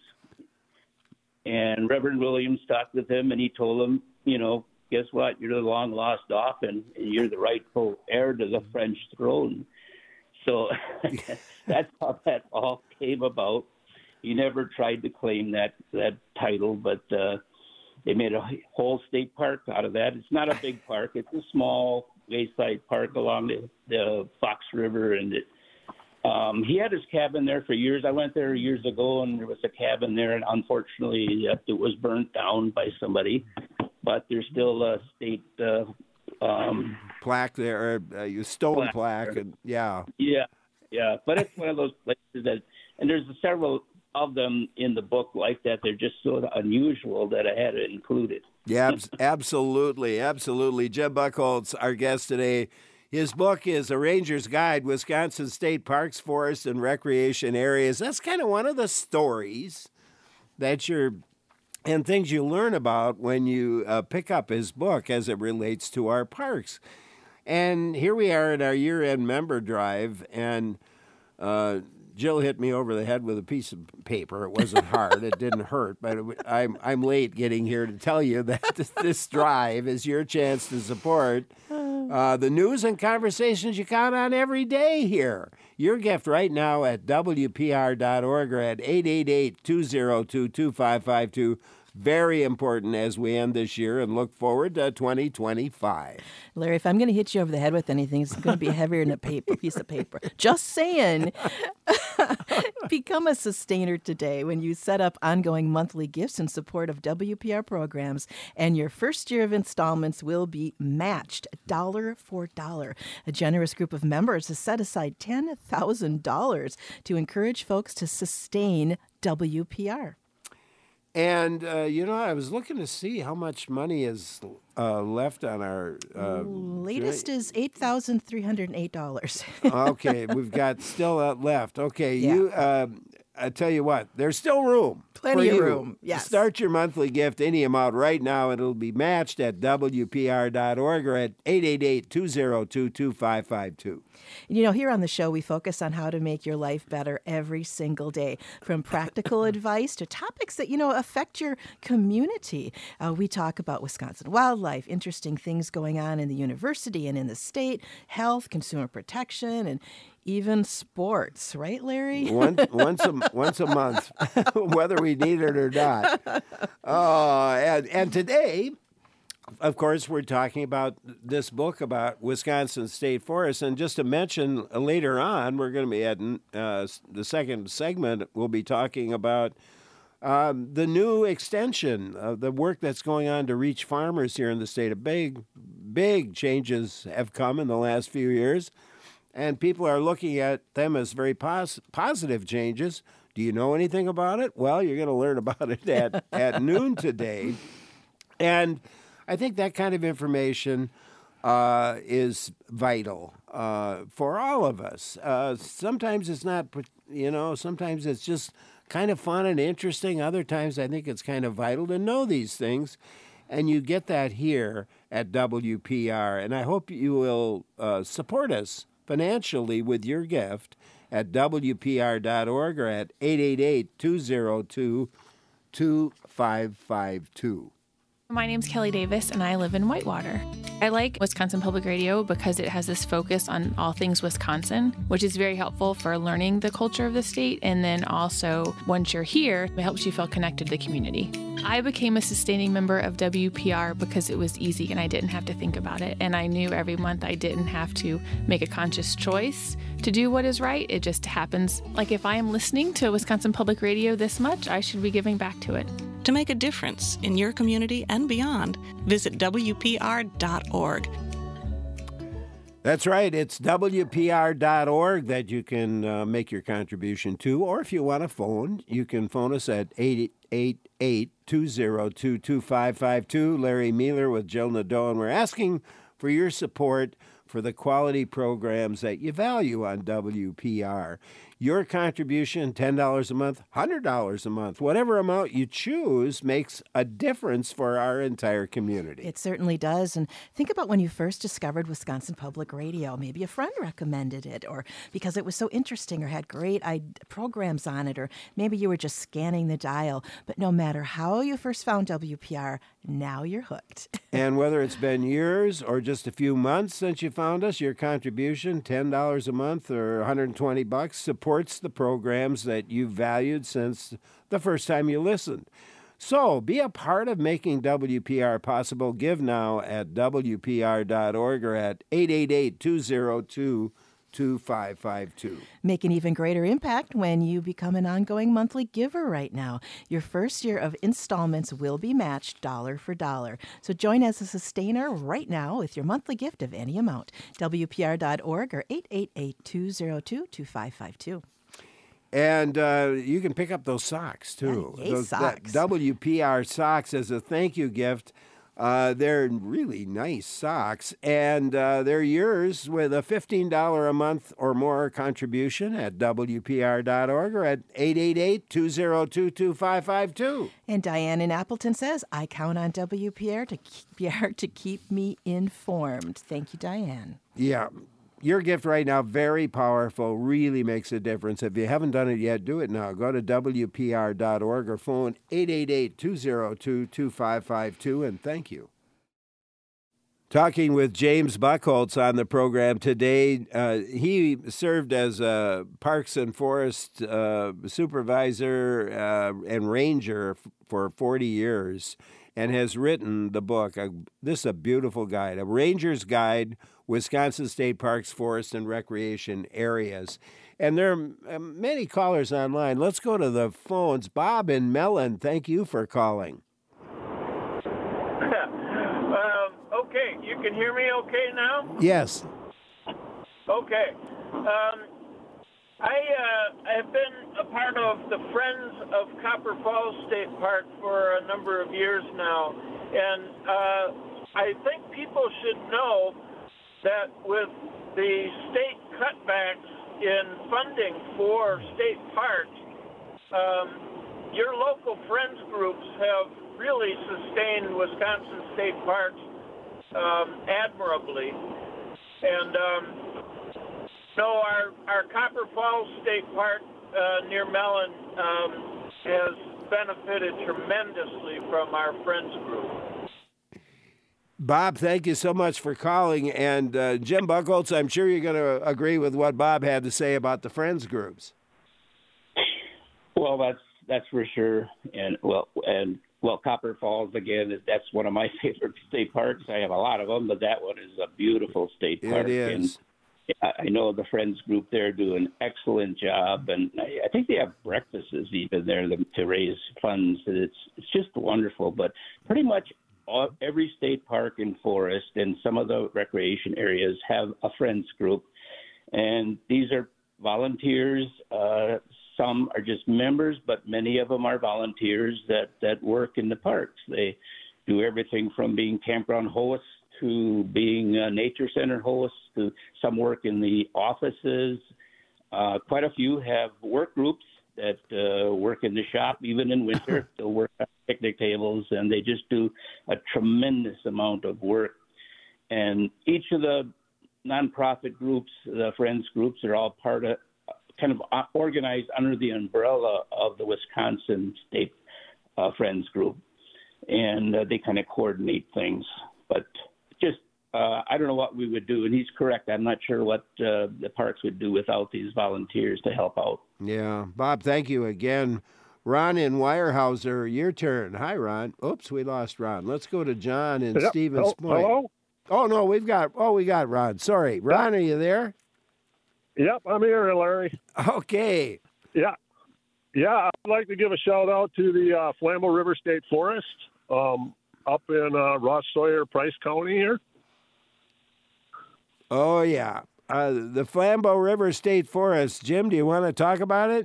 S7: And Reverend Williams talked with him, and he told him, you know, guess what? You're the long-lost Dauphin, and you're the rightful heir to the French throne. So that's how that all came about. He never tried to claim that, that title, but uh, they made a whole state park out of that. It's not a big park. It's a small wayside park along the, the Fox River, and it Um, he had his cabin there for years. I went there years ago, and there was a cabin there, and unfortunately, it was burnt down by somebody. But there's still a state uh, um,
S1: plaque there, or a stone plaque, plaque and yeah,
S7: yeah, yeah. But it's one of those places that, and there's several of them in the book like that. They're just so unusual that I had to include it.
S1: Yeah, absolutely, absolutely. Jim Buchholz, our guest today. His book is A Ranger's Guide, Wisconsin State Parks, Forests, and Recreation Areas. That's kind of one of the stories that you're, and things you learn about when you uh, pick up his book as it relates to our parks. And here we are at our year-end member drive, and uh, Jill hit me over the head with a piece of paper. It wasn't hard. It didn't hurt, but it, I'm I'm late getting here to tell you that this, this drive is your chance to support uh, the news and conversations you count on every day here. Your gift right now at W P R dot org or at eight eight eight, two oh two, two five five two. Very important as we end this year and look forward to twenty twenty-five.
S2: Larry, if I'm going to hit you over the head with anything, it's going to be heavier than a paper, piece of paper. Just saying. Become a sustainer today when you set up ongoing monthly gifts in support of W P R programs, and your first year of installments will be matched dollar for dollar. A generous group of members has set aside ten thousand dollars to encourage folks to sustain W P R.
S1: And, uh, you know, I was looking to see how much money is uh, left on our... Uh,
S2: Latest is eight thousand three hundred eight dollars.
S1: Okay, we've got still uh, left. Okay,
S2: Yeah.
S1: you. Uh, I tell you what, there's still room.
S2: Plenty
S1: for
S2: of
S1: you.
S2: room, yes.
S1: Start your monthly gift any amount right now. It'll be matched at W P R dot org or at eight eight eight, two oh two, two five five two.
S2: You know, here on the show, we focus on how to make your life better every single day, from practical advice to topics that, you know, affect your community. Uh, we talk about Wisconsin wildlife, interesting things going on in the university and in the state, health, consumer protection, and even sports. Right, Larry?
S1: One, once, a, once a month, whether we need it or not. Uh, and, and today... Of course, we're talking about this book about Wisconsin State Forest. And just to mention, uh, later on, we're going to be at uh, the second segment, we'll be talking about um, the new extension of the work that's going on to reach farmers here in the state. A big, big changes have come in the last few years, and people are looking at them as very pos- positive changes. Do you know anything about it? Well, you're going to learn about it at, at noon today. And I think that kind of information uh, is vital uh, for all of us. Uh, sometimes it's not, you know, sometimes it's just kind of fun and interesting. Other times I think it's kind of vital to know these things. And you get that here at W P R. And I hope you will uh, support us financially with your gift at W P R dot org or at eight eight eight, two oh two, two five five two.
S15: My name's Kelly Davis, and I live in Whitewater. I like Wisconsin Public Radio because it has this focus on all things Wisconsin, which is very helpful for learning the culture of the state. And then also, once you're here, it helps you feel connected to the community. I became a sustaining member of W P R because it was easy and I didn't have to think about it. And I knew every month I didn't have to make a conscious choice to do what is right. It just happens. Like if I am listening to Wisconsin Public Radio this much, I should be giving back to it.
S6: To make a difference in your community and beyond, visit W P R dot org.
S1: That's right. It's W P R dot org that you can uh, make your contribution to. Or if you want to phone, you can phone us at eight eight eight, two oh two, two five five two. Larry Mealer with Jill Nadeau, and we're asking for your support for the quality programs that you value on W P R. Your contribution, ten dollars a month, one hundred dollars a month, whatever amount you choose makes a difference for our entire community.
S2: It certainly does. And think about when you first discovered Wisconsin Public Radio. Maybe a friend recommended it, or because it was so interesting or had great programs on it, or maybe you were just scanning the dial. But no matter how you first found W P R, now you're hooked.
S1: And whether it's been years or just a few months since you found us, your contribution, ten dollars a month or one hundred twenty bucks, supports the programs that you've valued since the first time you listened. So be a part of making W P R possible. Give now at W P R dot org or at eight eight eight, two oh two, two five five two.
S2: Make an even greater impact when you become an ongoing monthly giver right now. Your first year of installments will be matched dollar for dollar. So join as a sustainer right now with your monthly gift of any amount. W P R dot org or eight eight eight, two oh two, two five five two.
S1: And uh, you can pick up those socks, too.
S2: Yeah, yay,
S1: those,
S2: socks.
S1: That W P R socks as a thank you gift. Uh, they're really nice socks, and uh, they're yours with a fifteen dollars a month or more contribution at W P R dot org or at eight eight eight, two oh two, two five five two.
S2: And Diane in Appleton says, I count on W P R to keep, to keep me informed. Thank you, Diane.
S1: Yeah. your gift right now, very powerful, really makes a difference. If you haven't done it yet, do it now. Go to W P R dot org or phone eight eight eight, two zero two, two five five two, and thank you. Talking with James Buchholz on the program today. Uh, he served as a Parks and Forest uh, supervisor uh, and ranger f- for forty years and has written the book. Uh, this is a beautiful guide, A Ranger's Guide, Wisconsin State Parks, Forest, and Recreation Areas. And there are many callers online. Let's go to the phones. Bob in Mellon, thank you for calling.
S16: Okay, you can hear me okay now?
S1: Yes.
S16: Okay. Um, I uh, have been a part of the Friends of Copper Falls State Park for a number of years now, and uh, I think people should know that with the state cutbacks in funding for state parks, um, your local Friends groups have really sustained Wisconsin state parks Um, admirably, and um, no, our our Copper Falls State Park uh, near Mellon um, has benefited tremendously from our Friends group.
S1: Bob, thank you so much for calling, and uh, Jim Buchholz, I'm sure you're going to agree with what Bob had to say about the Friends groups.
S7: Well, that's that's for sure, and well, and. Well, Copper Falls, again, that's one of my favorite state parks. I have a lot of them, but that one is a beautiful state park.
S1: It is.
S7: And I know the Friends group there do an excellent job, and I think they have breakfasts even there to raise funds. It's it's just wonderful. But pretty much all, every state park and forest and some of the recreation areas have a Friends group, and these are volunteers. Uh, Some are just members, but many of them are volunteers that, that work in the parks. They do everything from being campground hosts to being uh, nature center hosts to some work in the offices. Uh, quite a few have work groups that uh, work in the shop, even in winter. They'll work on picnic tables, and they just do a tremendous amount of work. And each of the nonprofit groups, the Friends groups, are all part of kind of organized under the umbrella of the Wisconsin State uh, Friends Group, and uh, they kind of coordinate things. But just, uh, I don't know what we would do, and he's correct. I'm not sure what uh, the parks would do without these volunteers to help out.
S1: Yeah. Bob, thank you again. Ron in Weyerhaeuser, your turn. Hi, Ron. Oops, we lost Ron. Let's go to John in
S17: Yep.
S1: Stevens
S17: Hello?
S1: Point.
S17: Hello?
S1: Oh, no, we've got, oh, we got Ron. Sorry. Ron, are you there?
S17: Yep, I'm here, Larry.
S1: Okay.
S17: Yeah. Yeah, I'd like to give a shout out to the uh, Flambeau River State Forest um, up in uh, Ross Sawyer, Price County here.
S1: Oh, yeah. Uh, the Flambeau River State Forest. Jim, do you want to talk about it?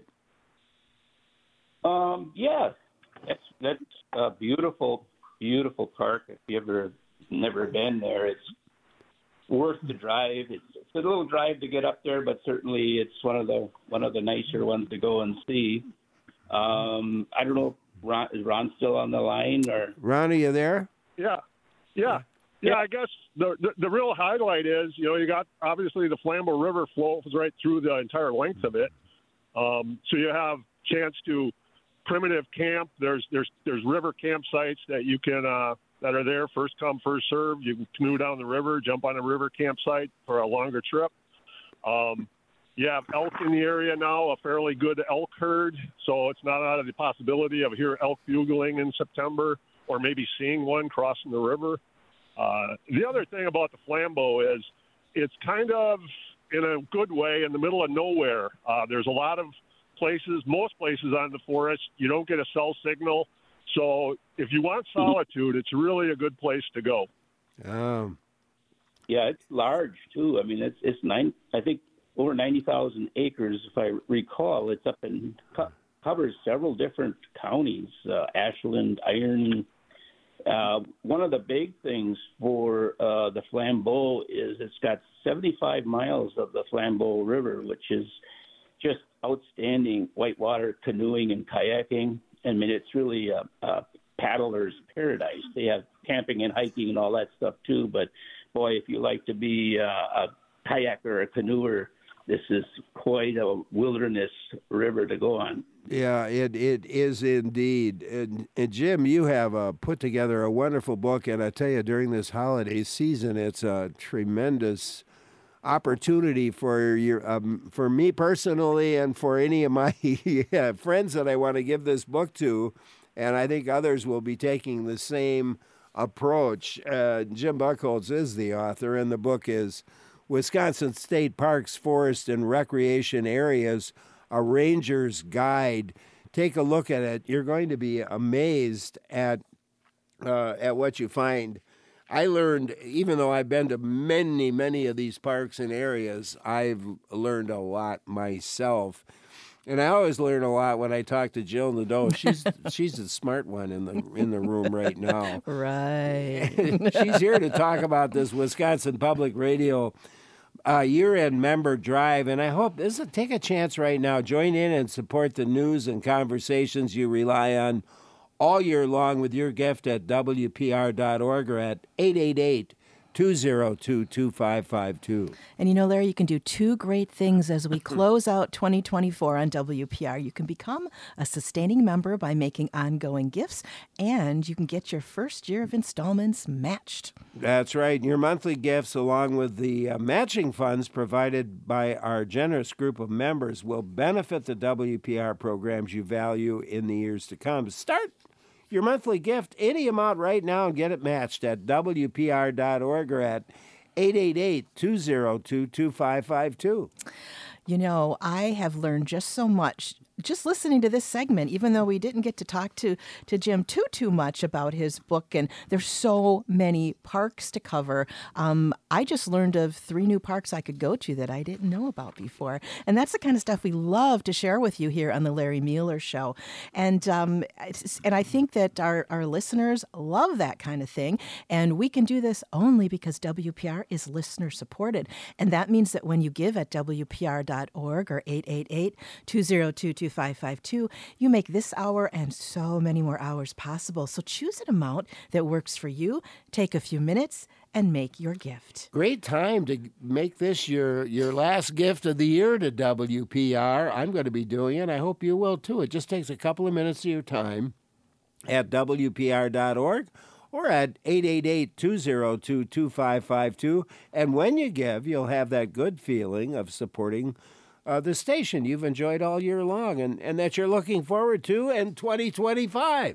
S7: Um, yeah, that's that's a beautiful, beautiful park. If you ever never been there, it's worth the drive. It's, it's a little drive to get up there, but certainly it's one of the one of the nicer ones to go and see. Um, I don't know, Ron, is Ron still on the line? Or
S1: Ron, are you there?
S17: Yeah, yeah, yeah. I guess the, the the real highlight is, you know, you got obviously the Flambeau River flows right through the entire length of it, um, so you have chance to primitive camp. There's there's there's river campsites that you can uh, that are there, first come, first served. You can canoe down the river, jump on a river campsite for a longer trip. Um, you have elk in the area now, a fairly good elk herd, so it's not out of the possibility of hear elk bugling in September or maybe seeing one crossing the river. Uh, the other thing about the Flambeau is it's kind of, in a good way, in the middle of nowhere. Uh, there's a lot of places, most places on the forest, you don't get a cell signal. So if you want solitude, it's really a good place to go.
S1: Um,
S7: yeah, it's large too. I mean, it's it's nine. I think over ninety thousand acres, if I recall. It's up and co- covers several different counties: uh, Ashland, Iron. Uh, one of the big things for uh, the Flambeau is it's got seventy-five miles of the Flambeau River, which is just outstanding whitewater canoeing and kayaking. I mean, it's really a, a paddler's paradise. They have camping and hiking and all that stuff too. But boy, if you like to be uh, a kayaker or a canoeer, this is quite a wilderness river to go on.
S1: Yeah, it it is indeed. And, and Jim, you have uh, put together a wonderful book, and I tell you, during this holiday season, it's a tremendous opportunity for your um, for me personally, and for any of my yeah, friends that I want to give this book to, and I think others will be taking the same approach. Uh, Jim Buchholz is the author, and the book is Wisconsin State Parks, Forest, and Recreation Areas, A Ranger's Guide. Take a look at it. You're going to be amazed at uh, at what you find. I learned, even though I've been to many, many of these parks and areas, I've learned a lot myself. And I always learn a lot when I talk to Jill Nadeau. She's she's the smart one in the in the room right now.
S2: Right.
S1: She's here to talk about this Wisconsin Public Radio uh, year-end member drive. And I hope this is, take a chance right now. Join in and support the news and conversations you rely on all year long with your gift at W P R dot org or at eight eight eight, two zero two, two five five two.
S2: And you know, Larry, you can do two great things as we close out twenty twenty-four on W P R. You can become a sustaining member by making ongoing gifts, and you can get your first year of installments matched.
S1: That's right. Your monthly gifts, along with the uh, matching funds provided by our generous group of members, will benefit the W P R programs you value in the years to come. Start your monthly gift, any amount right now, and get it matched at W P R dot org or at eight eight eight, two zero two, two five five two.
S2: You know, I have learned just so much just listening to this segment, even though we didn't get to talk to, to Jim too, too much about his book, and there's so many parks to cover. Um, I just learned of three new parks I could go to that I didn't know about before. And that's the kind of stuff we love to share with you here on the Larry Mueller Show. And um, and I think that our, our listeners love that kind of thing. And we can do this only because W P R is listener supported. And that means that when you give at W P R dot org or eight eight eight, two zero two, two five five two, you make this hour and so many more hours possible. So choose an amount that works for you. Take a few minutes and make your gift.
S1: Great time to make this your, your last gift of the year to W P R. I'm going to be doing it. I hope you will too. It just takes a couple of minutes of your time at W P R dot org or at eight eight eight, two zero two, two five five two. And when you give, you'll have that good feeling of supporting Uh, the station you've enjoyed all year long and, and that you're looking forward to in twenty twenty-five.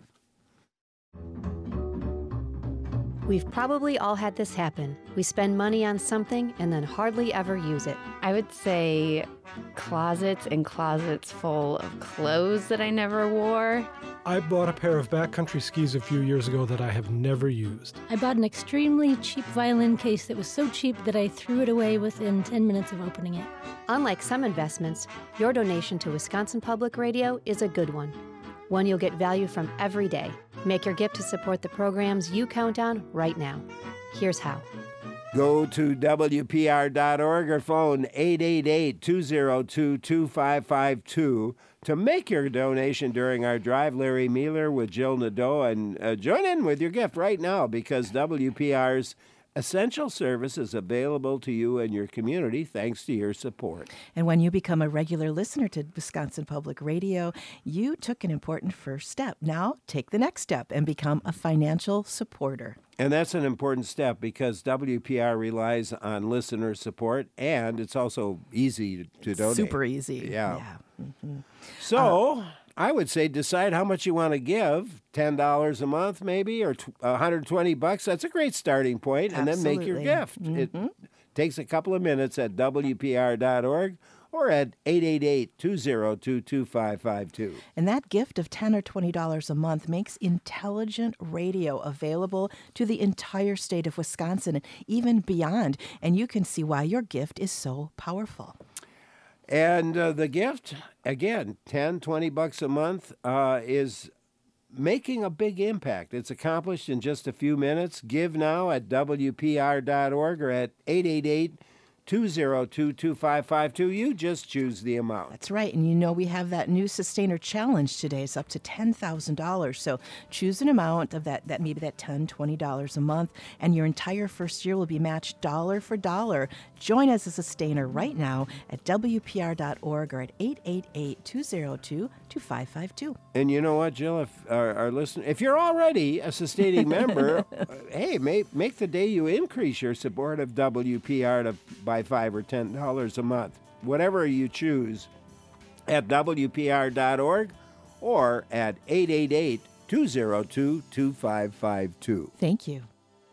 S18: We've probably all had this happen. We spend money on something and then hardly ever use it.
S11: I would say closets and closets full of clothes that I never wore.
S19: I bought a pair of backcountry skis a few years ago that I have never used.
S10: I bought an extremely cheap violin case that was so cheap that I threw it away within ten minutes of opening it.
S18: Unlike some investments, your donation to Wisconsin Public Radio is a good one. One you'll get value from every day. Make your gift to support the programs you count on right now. Here's how.
S1: Go to W P R dot org or phone eight eight eight, two zero two, two five five two to make your donation during our drive. Larry Mueller with Jill Nadeau, and uh, join in with your gift right now because W P R's essential service is available to you and your community thanks to your support.
S2: And when you become a regular listener to Wisconsin Public Radio, you took an important first step. Now take the next step and become a financial supporter.
S1: And that's an important step because W P R relies on listener support, and it's also easy to donate.
S2: Super easy.
S1: Yeah.
S2: yeah. Mm-hmm.
S1: So
S2: Uh,
S1: I would say decide how much you want to give, ten dollars a month maybe, or one hundred twenty bucks. That's a great starting point, and then make your gift.
S2: Mm-hmm.
S1: It takes a couple of minutes at W P R dot org or at eight eight eight, two zero two, two five five two.
S2: And that gift of ten dollars or twenty dollars a month makes intelligent radio available to the entire state of Wisconsin and even beyond. And you can see why your gift is so powerful.
S1: And uh, the gift, again, ten, twenty bucks a month, uh, is making a big impact. It's accomplished in just a few minutes. Give now at W P R dot org or at eight eight eight, two zero two, two five five two. You just choose the amount.
S2: That's right. And you know we have that new Sustainer Challenge today. It's up to ten thousand dollars. So choose an amount of that, that maybe that ten dollars, twenty dollars a month, and your entire first year will be matched dollar for dollar join as a sustainer right now at W P R dot org or at eight eight eight, two zero two, two five five two.
S1: And you know what, Jill? If our, our listener, if you're already a sustaining member, uh, hey, make make the day you increase your support of W P R to by five or ten dollars a month, whatever you choose, at W P R dot org or at eight eight eight, two zero two, two five five two.
S2: Thank you.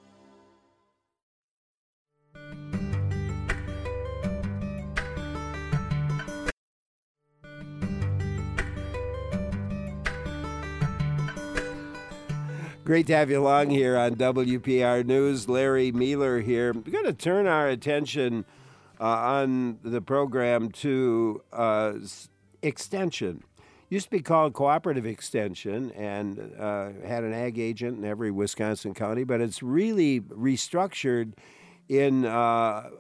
S1: Great to have you along here on W P R News. Larry Mealer here. We're going to turn our attention uh, on the program to uh, extension. Used to be called Cooperative Extension and uh, had an ag agent in every Wisconsin county, but it's really restructured in a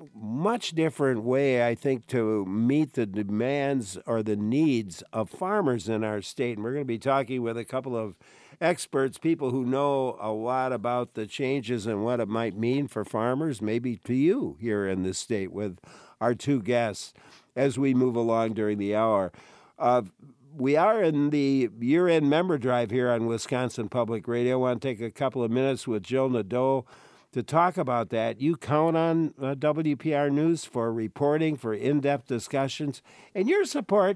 S1: much different way, I think, to meet the demands or the needs of farmers in our state. And we're going to be talking with a couple of experts, people who know a lot about the changes and what it might mean for farmers, maybe to you here in this state, with our two guests as we move along during the hour. Uh, we are in the year-end member drive here on Wisconsin Public Radio. I want to take a couple of minutes with Jill Nadeau to talk about that. You count on uh, W P R News for reporting, for in-depth discussions, and your support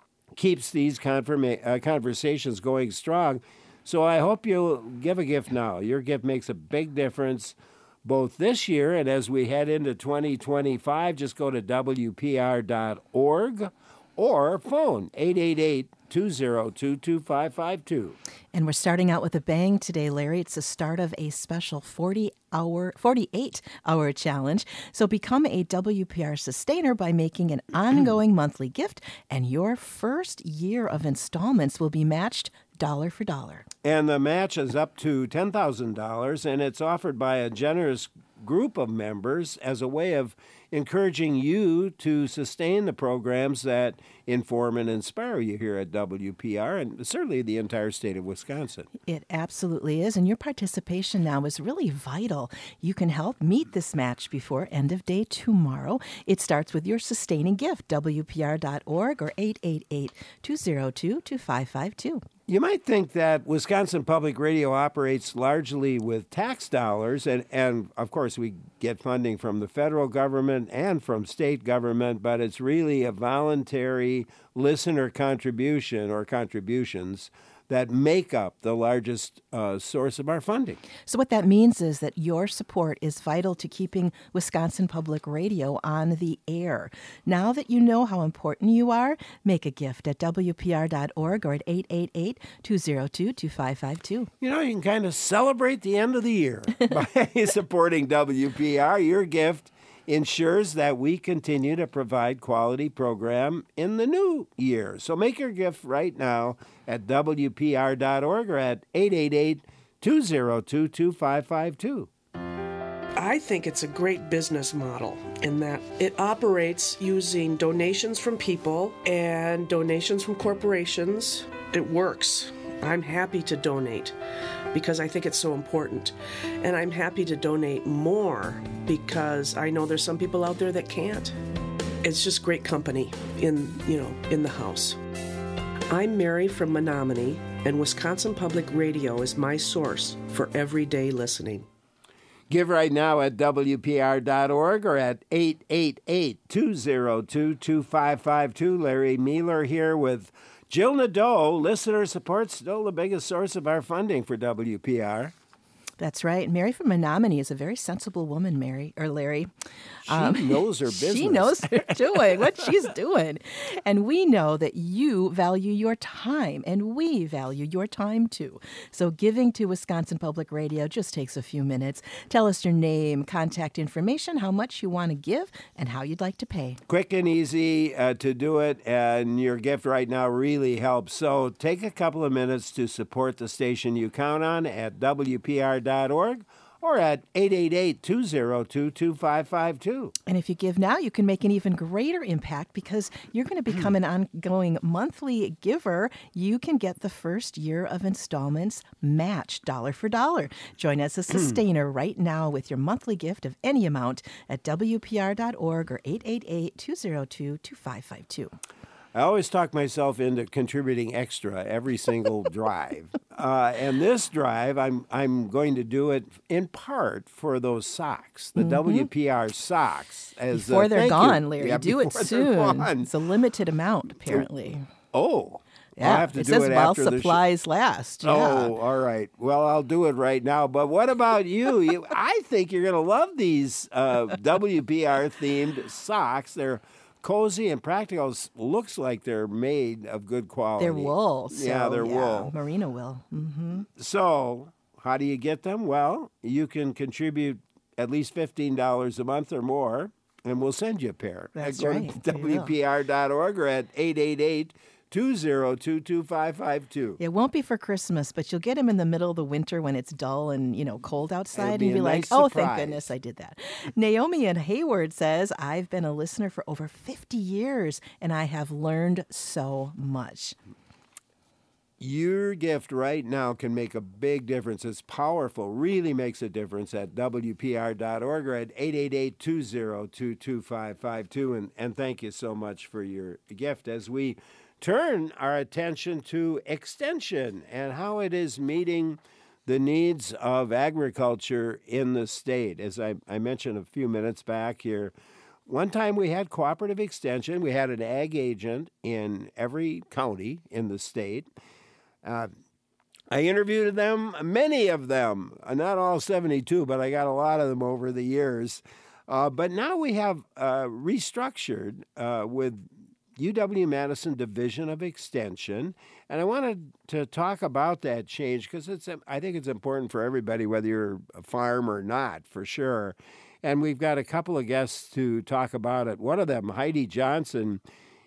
S1: keeps these confirma- uh, conversations going strong. So I hope you'll give a gift now. Your gift makes a big difference both this year and as we head into twenty twenty-five. Just go to W P R dot org or phone eight eight eight, two zero two, two five five two.
S2: And we're starting out with a bang today, Larry. It's the start of a special forty-hour, forty-eight hour challenge. So become a W P R sustainer by making an ongoing monthly gift, and your first year of installments will be matched dollar for dollar.
S1: And the match is up to ten thousand dollars, and it's offered by a generous group of members as a way of encouraging you to sustain the programs that inform and inspire you here at W P R and certainly the entire state of Wisconsin.
S2: It absolutely is, and your participation now is really vital. You can help meet this match before end of day tomorrow. It starts with your sustaining gift, W P R dot org or eight eight eight, two zero two, two five five two.
S1: You might think that Wisconsin Public Radio operates largely with tax dollars, and, and of course we get funding from the federal government and from state government, but it's really a voluntary listener contribution or contributions that make up the largest uh, source of our funding.
S2: So what that means is that your support is vital to keeping Wisconsin Public Radio on the air. Now that you know how important you are, make a gift at W P R dot org or at eight eight eight, two zero two, two five five two.
S1: You know, you can kind of celebrate the end of the year by supporting W P R. Your gift ensures that we continue to provide quality program in the new year. So make your gift right now at W P R dot org or at eight eight eight, two zero two, two five five two.
S20: I think it's a great business model in that it operates using donations from people and donations from corporations. It works. I'm happy to donate because I think it's so important. And I'm happy to donate more because I know there's some people out there that can't. It's just great company in, you know, in the house. I'm Mary from Menominee, and Wisconsin Public Radio is my source for everyday listening.
S1: Give right now at W P R dot org or at eight eight eight, two zero two, two five five two. Larry Mealer here with Jill Nadeau. Listener support still the biggest source of our funding for W P R.
S2: That's right. Mary from Menominee is a very sensible woman, Mary, or Larry.
S1: She um, knows her business.
S2: She knows her doing, what she's doing. And we know that you value your time, and we value your time, too. So giving to Wisconsin Public Radio just takes a few minutes. Tell us your name, contact information, how much you want to give, and how you'd like to pay.
S1: Quick and easy uh, to do it, and your gift right now really helps. So take a couple of minutes to support the station you count on at W P R dot org or at eight eight eight, two zero two, two five five two.
S2: And if you give now, you can make an even greater impact because you're going to become an ongoing monthly giver. You can get the first year of installments matched dollar for dollar. Join as a sustainer right now with your monthly gift of any amount at W P R dot org or eight eight eight, two zero two, two five five two.
S1: I always talk myself into contributing extra every single drive. Uh, and this drive, I'm I'm going to do it in part for those socks, the
S2: Mhm.
S1: W P R socks. As,
S2: Before
S1: uh,
S2: they're
S1: thank
S2: gone,
S1: you.
S2: Larry.
S1: Yeah,
S2: do it
S1: before they're
S2: soon.
S1: gone.
S2: It's a limited amount, apparently.
S1: Oh.
S2: Yeah,
S1: I'll have to
S2: it
S1: do
S2: says
S1: it
S2: while
S1: after the sh-
S2: supplies last. Yeah.
S1: Oh, all right. Well, I'll do it right now. But what about you? you I think you're going to love these uh, W P R-themed socks. They're cozy and practical. S- Looks like they're made of good quality.
S2: They're wool. So,
S1: yeah, they're wool.
S2: Merino wool. Mm-hmm.
S1: So how do you get them? Well, you can contribute at least fifteen dollars a month or more, and we'll send you a pair.
S2: That's
S1: Go
S2: right.
S1: to
S2: We will.
S1: W P R dot org or at eight eight eight, two zero two, two five five two.
S2: It won't be for Christmas, but you'll get them in the middle of the winter when it's dull and, you know, cold outside.
S1: be
S2: And
S1: a
S2: be like,
S1: nice
S2: oh,
S1: surprise.
S2: thank goodness I did that. Naomi in Hayward says, I've been a listener for over fifty years, and I have learned so much.
S1: Your gift right now can make a big difference. It's powerful, really makes a difference at W P R dot org or at eight eight eight, two zero two, two five five two. And, and thank you so much for your gift as we turn our attention to extension and how it is meeting the needs of agriculture in the state. As I, I mentioned a few minutes back here, one time we had cooperative extension. We had an ag agent in every county in the state. Uh, I interviewed them, many of them, uh, not all seventy-two, but I got a lot of them over the years. Uh, but now we have uh, restructured uh, with U W-Madison Division of Extension, and I wanted to talk about that change because it's I think it's important for everybody, whether you're a farm or not, for sure. And we've got a couple of guests to talk about it. One of them, Heidi Johnson,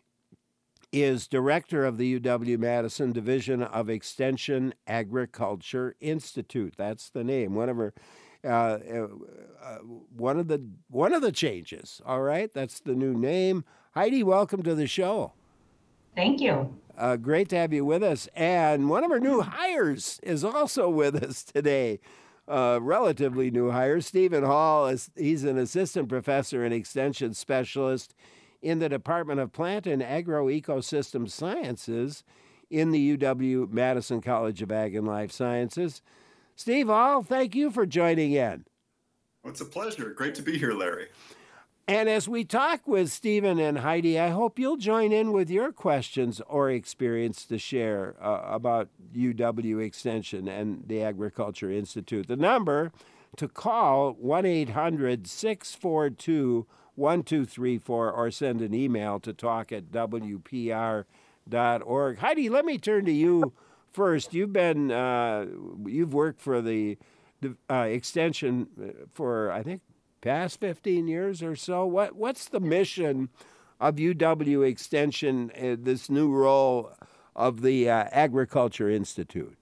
S1: is director of the U W-Madison Division of Extension Agriculture Institute. That's the name. One of her, uh, uh, uh, one of the one of the changes. All right, that's the new name. Heidi, welcome to the show.
S21: Thank you.
S1: Uh, great to have you with us. And one of our new hires is also with us today. Uh, relatively new hire, Stephen Hall. Is he's an assistant professor and extension specialist in the Department of Plant and Agroecosystem Sciences in the U W-Madison College of Ag and Life Sciences. Steve Hall, thank you for joining in.
S22: Well, it's a pleasure. Great to be here, Larry.
S1: And as we talk with Stephen and Heidi, I hope you'll join in with your questions or experience to share uh, about U W Extension and the Agriculture Institute. The number to call, one eight hundred, six four two, one two three four, or send an email to talk at W P R dot org. Heidi, let me turn to you first. You've been, uh, you've worked for the, the uh, extension for, I think, past fifteen years or so. What What's the mission of U W Extension, uh, this new role of the uh, Agriculture Institute?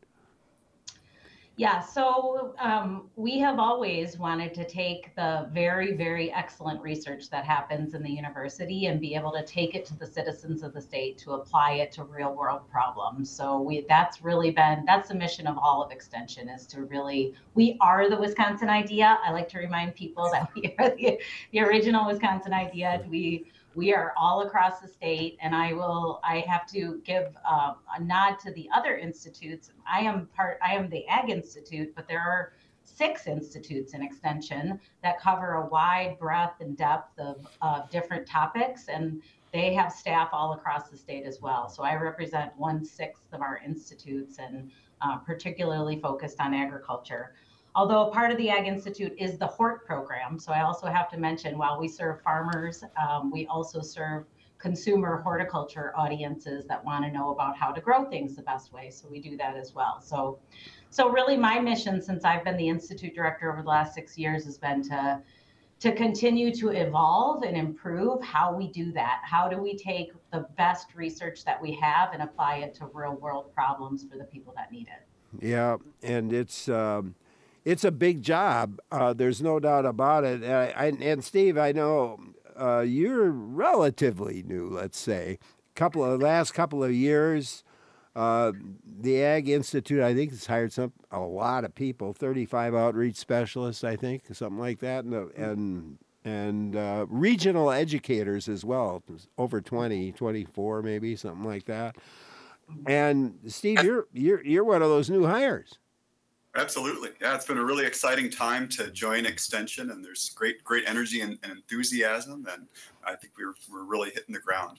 S21: Yeah, so um, we have always wanted to take the very, very excellent research that happens in the university and be able to take it to the citizens of the state to apply it to real world problems. So we that's really been, that's the mission of all of Extension, is to really, we are the Wisconsin idea. I like to remind people that we are the, the original Wisconsin idea. We We are all across the state, and I will. I have to give uh, a nod to the other institutes. I am part. I am the Ag Institute, but there are six institutes in Extension that cover a wide breadth and depth of uh, different topics, and they have staff all across the state as well. So I represent one sixth of our institutes, and uh, particularly focused on agriculture. Although a part of the Ag Institute is the Hort program. So I also have to mention, while we serve farmers, um, we also serve consumer horticulture audiences that want to know about how to grow things the best way. So we do that as well. So, so really my mission since I've been the Institute director over the last six years has been to, to continue to evolve and improve how we do that. How do we take the best research that we have and apply it to real world problems for the people that need it?
S1: Yeah, and it's... Um, it's a big job. Uh, there's no doubt about it. Uh, I, and Steve, I know uh, you're relatively new, let's say. Couple of last couple of years, uh, the Ag Institute, I think, has hired some a lot of people, thirty-five outreach specialists, I think, something like that, and and, and uh, regional educators as well, over twenty, twenty-four maybe, something like that. And Steve, you're you're you're one of those new hires.
S22: Absolutely. Yeah, it's been a really exciting time to join Extension, and there's great great energy and, and enthusiasm, and I think we're we're really hitting the ground.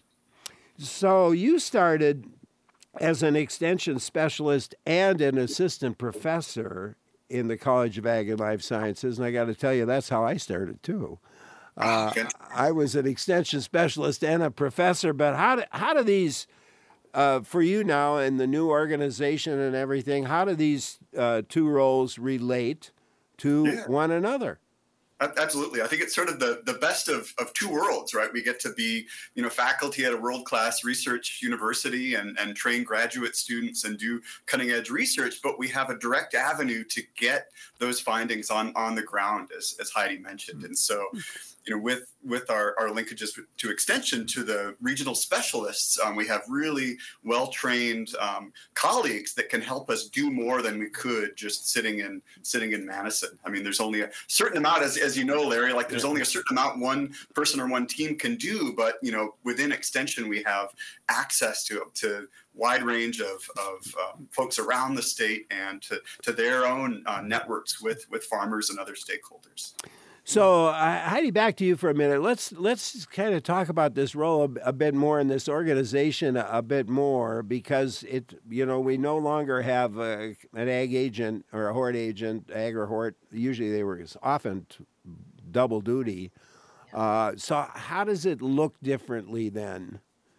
S1: So you started as an extension specialist and an assistant professor in the College of Ag and Life Sciences, and I got to tell you, that's how I started too. Uh, I was an extension specialist and a professor, but how do, how do these, uh, for you now in the new organization and everything, how do these uh, two roles relate to
S22: Yeah.
S1: one another?
S22: Absolutely. I think it's sort of the, the best of, of two worlds, right? We get to be, you know, faculty at a world-class research university and, and train graduate students and do cutting-edge research, but we have a direct avenue to get those findings on, on the ground, as, as Heidi mentioned. And so, you know, with with our, our linkages to Extension to the regional specialists, um, we have really well-trained um, colleagues that can help us do more than we could just sitting in sitting in Madison. I mean, there's only a certain amount, as, as you know, Larry, like there's only a certain amount one person or one team can do, but, you know, within Extension, we have access to to wide range of, of um, folks around the state and to, to their own uh, networks with, with farmers and other stakeholders.
S1: So, uh, Heidi, back to you for a minute. Let's let's kind of talk about this role a, a bit more in this organization a, a bit more, because it, you know, we no longer have a, an ag agent or a hort agent, ag or hort. Usually, they were often t- double duty. Uh, so, how does it look differently then?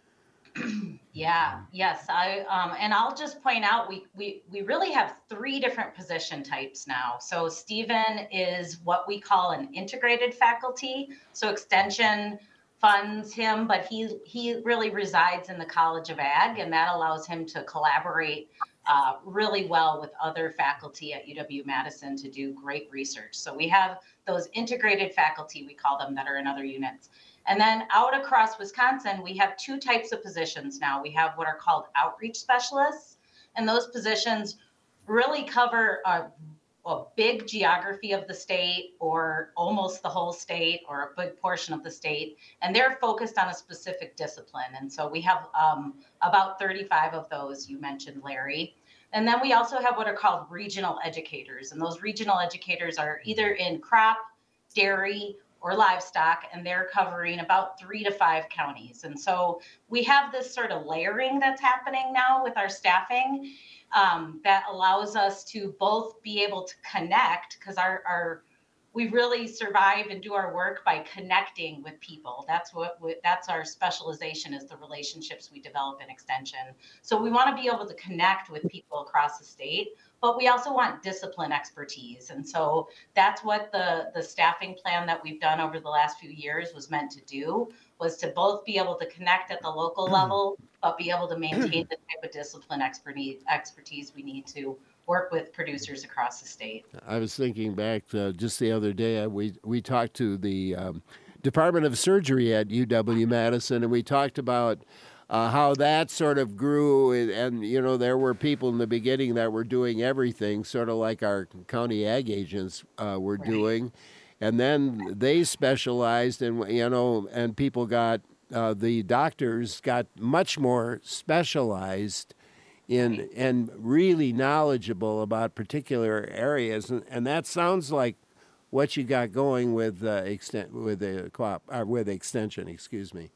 S21: Yeah, yes. I um, and I'll just point out we we we really have three different position types now. So Stephen is what we call an integrated faculty. So Extension funds him, but he he really resides in the College of Ag, and that allows him to collaborate uh, really well with other faculty at U W-Madison to do great research. So we have those integrated faculty, we call them, that are in other units. And then out across Wisconsin, we have two types of positions now. We have what are called outreach specialists, and those positions really cover a, a big geography of the state or almost the whole state or a big portion of the state, and they're focused on a specific discipline. And so we have um, about thirty-five of those, you mentioned, Larry. And then we also have what are called regional educators, and those regional educators are either in crop, dairy, or livestock, and they're covering about three to five counties. And so we have this sort of layering that's happening now with our staffing um, that allows us to both be able to connect, because our, our we really survive and do our work by connecting with people. That's what we, that's our specialization, is the relationships we develop in Extension. So we want to be able to connect with people across the state, but we also want discipline expertise. And so that's what the, the staffing plan that we've done over the last few years was meant to do, was to both be able to connect at the local level, but be able to maintain the type of discipline expertise, expertise we need to work with producers across the state.
S1: I was thinking back to just the other day, uh, we, we talked to the um, Department of Surgery at U W-Madison, and we talked about Uh, how that sort of grew, and, and, you know, there were people in the beginning that were doing everything, sort of like our county ag agents uh, were right. doing, and then they specialized, and, you know, and people got, uh, the doctors got much more specialized in right. and really knowledgeable about particular areas, and, and that sounds like what you got going with uh, extent with the co-op, uh, with Extension, excuse me.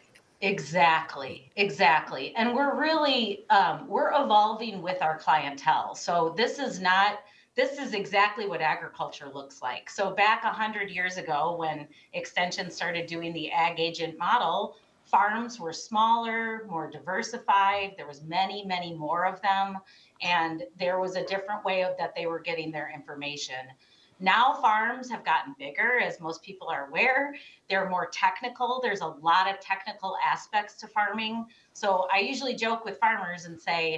S21: Exactly, exactly. And we're really, um, we're evolving with our clientele. So this is not, this is exactly what agriculture looks like. So back one hundred years ago, when Extension started doing the ag agent model, farms were smaller, more diversified. There was many, many more of them. And there was a different way of that they were getting their information. Now farms have gotten bigger, as most people are aware. They're more technical. There's a lot of technical aspects to farming. So I usually joke with farmers and say,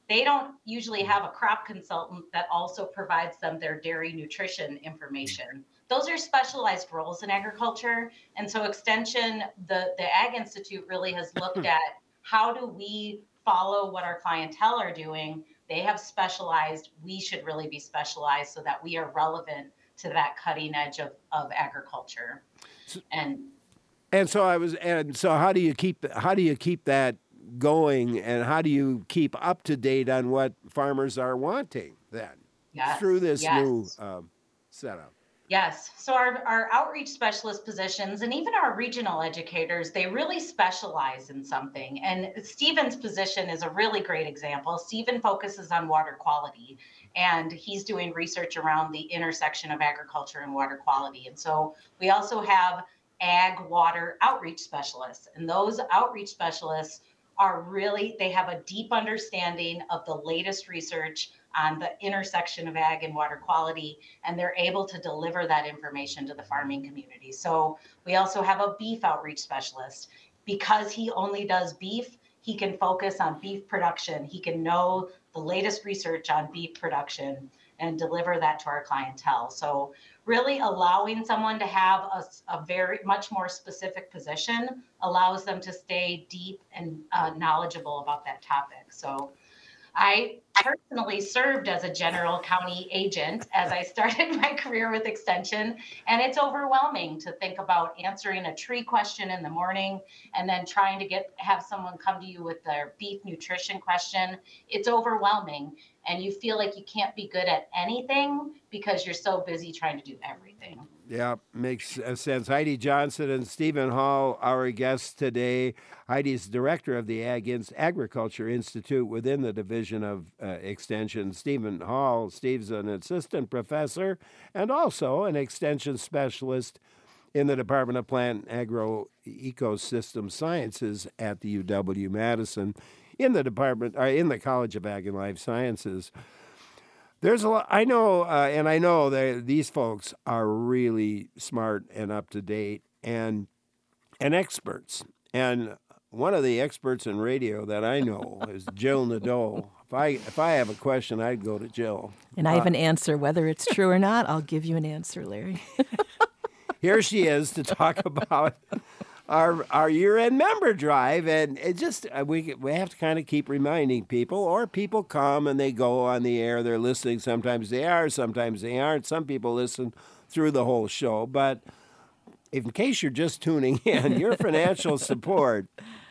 S21: they don't usually have a crop consultant that also provides them their dairy nutrition information. Those are specialized roles in agriculture. And so Extension, the, the Ag Institute really has looked at how do we follow what our clientele are doing. They have specialized, we should really be specialized so that we are relevant to that cutting edge of, of agriculture. And
S1: And so I was, and so how do you keep how do you keep that going, and how do you keep up to date on what farmers are wanting then
S21: yes,
S1: through this
S21: yes.
S1: new um, setup?
S21: Yes. So our, our outreach specialist positions and even our regional educators, they really specialize in something. And Stephen's position is a really great example. Stephen focuses on water quality, and he's doing research around the intersection of agriculture and water quality. And so we also have ag water outreach specialists, and those outreach specialists are really, they have a deep understanding of the latest research on the intersection of ag and water quality, and they're able to deliver that information to the farming community. So we also have a beef outreach specialist. Because he only does beef, he can focus on beef production. He can know the latest research on beef production and deliver that to our clientele. So really allowing someone to have a, a very much more specific position allows them to stay deep and uh, knowledgeable about that topic. So I personally served as a general county agent as I started my career with Extension, and it's overwhelming to think about answering a tree question in the morning and then trying to get have someone come to you with their beef nutrition question. It's overwhelming, and you feel like you can't be good at anything because you're so busy trying to do everything.
S1: Yeah, makes sense. Heidi Johnson and Stephen Hall, our guests today. Heidi's director of the Ag Inst- Agriculture Institute within the Division of uh, Extension. Stephen Hall, Steve's an assistant professor and also an extension specialist in the Department of Plant and Agroecosystem Sciences at the U W-Madison in the Department, uh, in the College of Ag and Life Sciences. There's a lot, I know, uh, and I know that these folks are really smart and up to date and and experts. And one of the experts in radio that I know is Jill Nadeau. If I if I have a question, I'd go to Jill.
S2: And I have
S1: uh,
S2: an answer, whether it's true or not. I'll give you an answer, Larry.
S1: Here she is to talk about our our year-end member drive, and it just uh, we we have to kind of keep reminding people, or people come and they go on the air. They're listening. Sometimes they are, sometimes they aren't. Some people listen through the whole show, but in case you're just tuning in, your financial support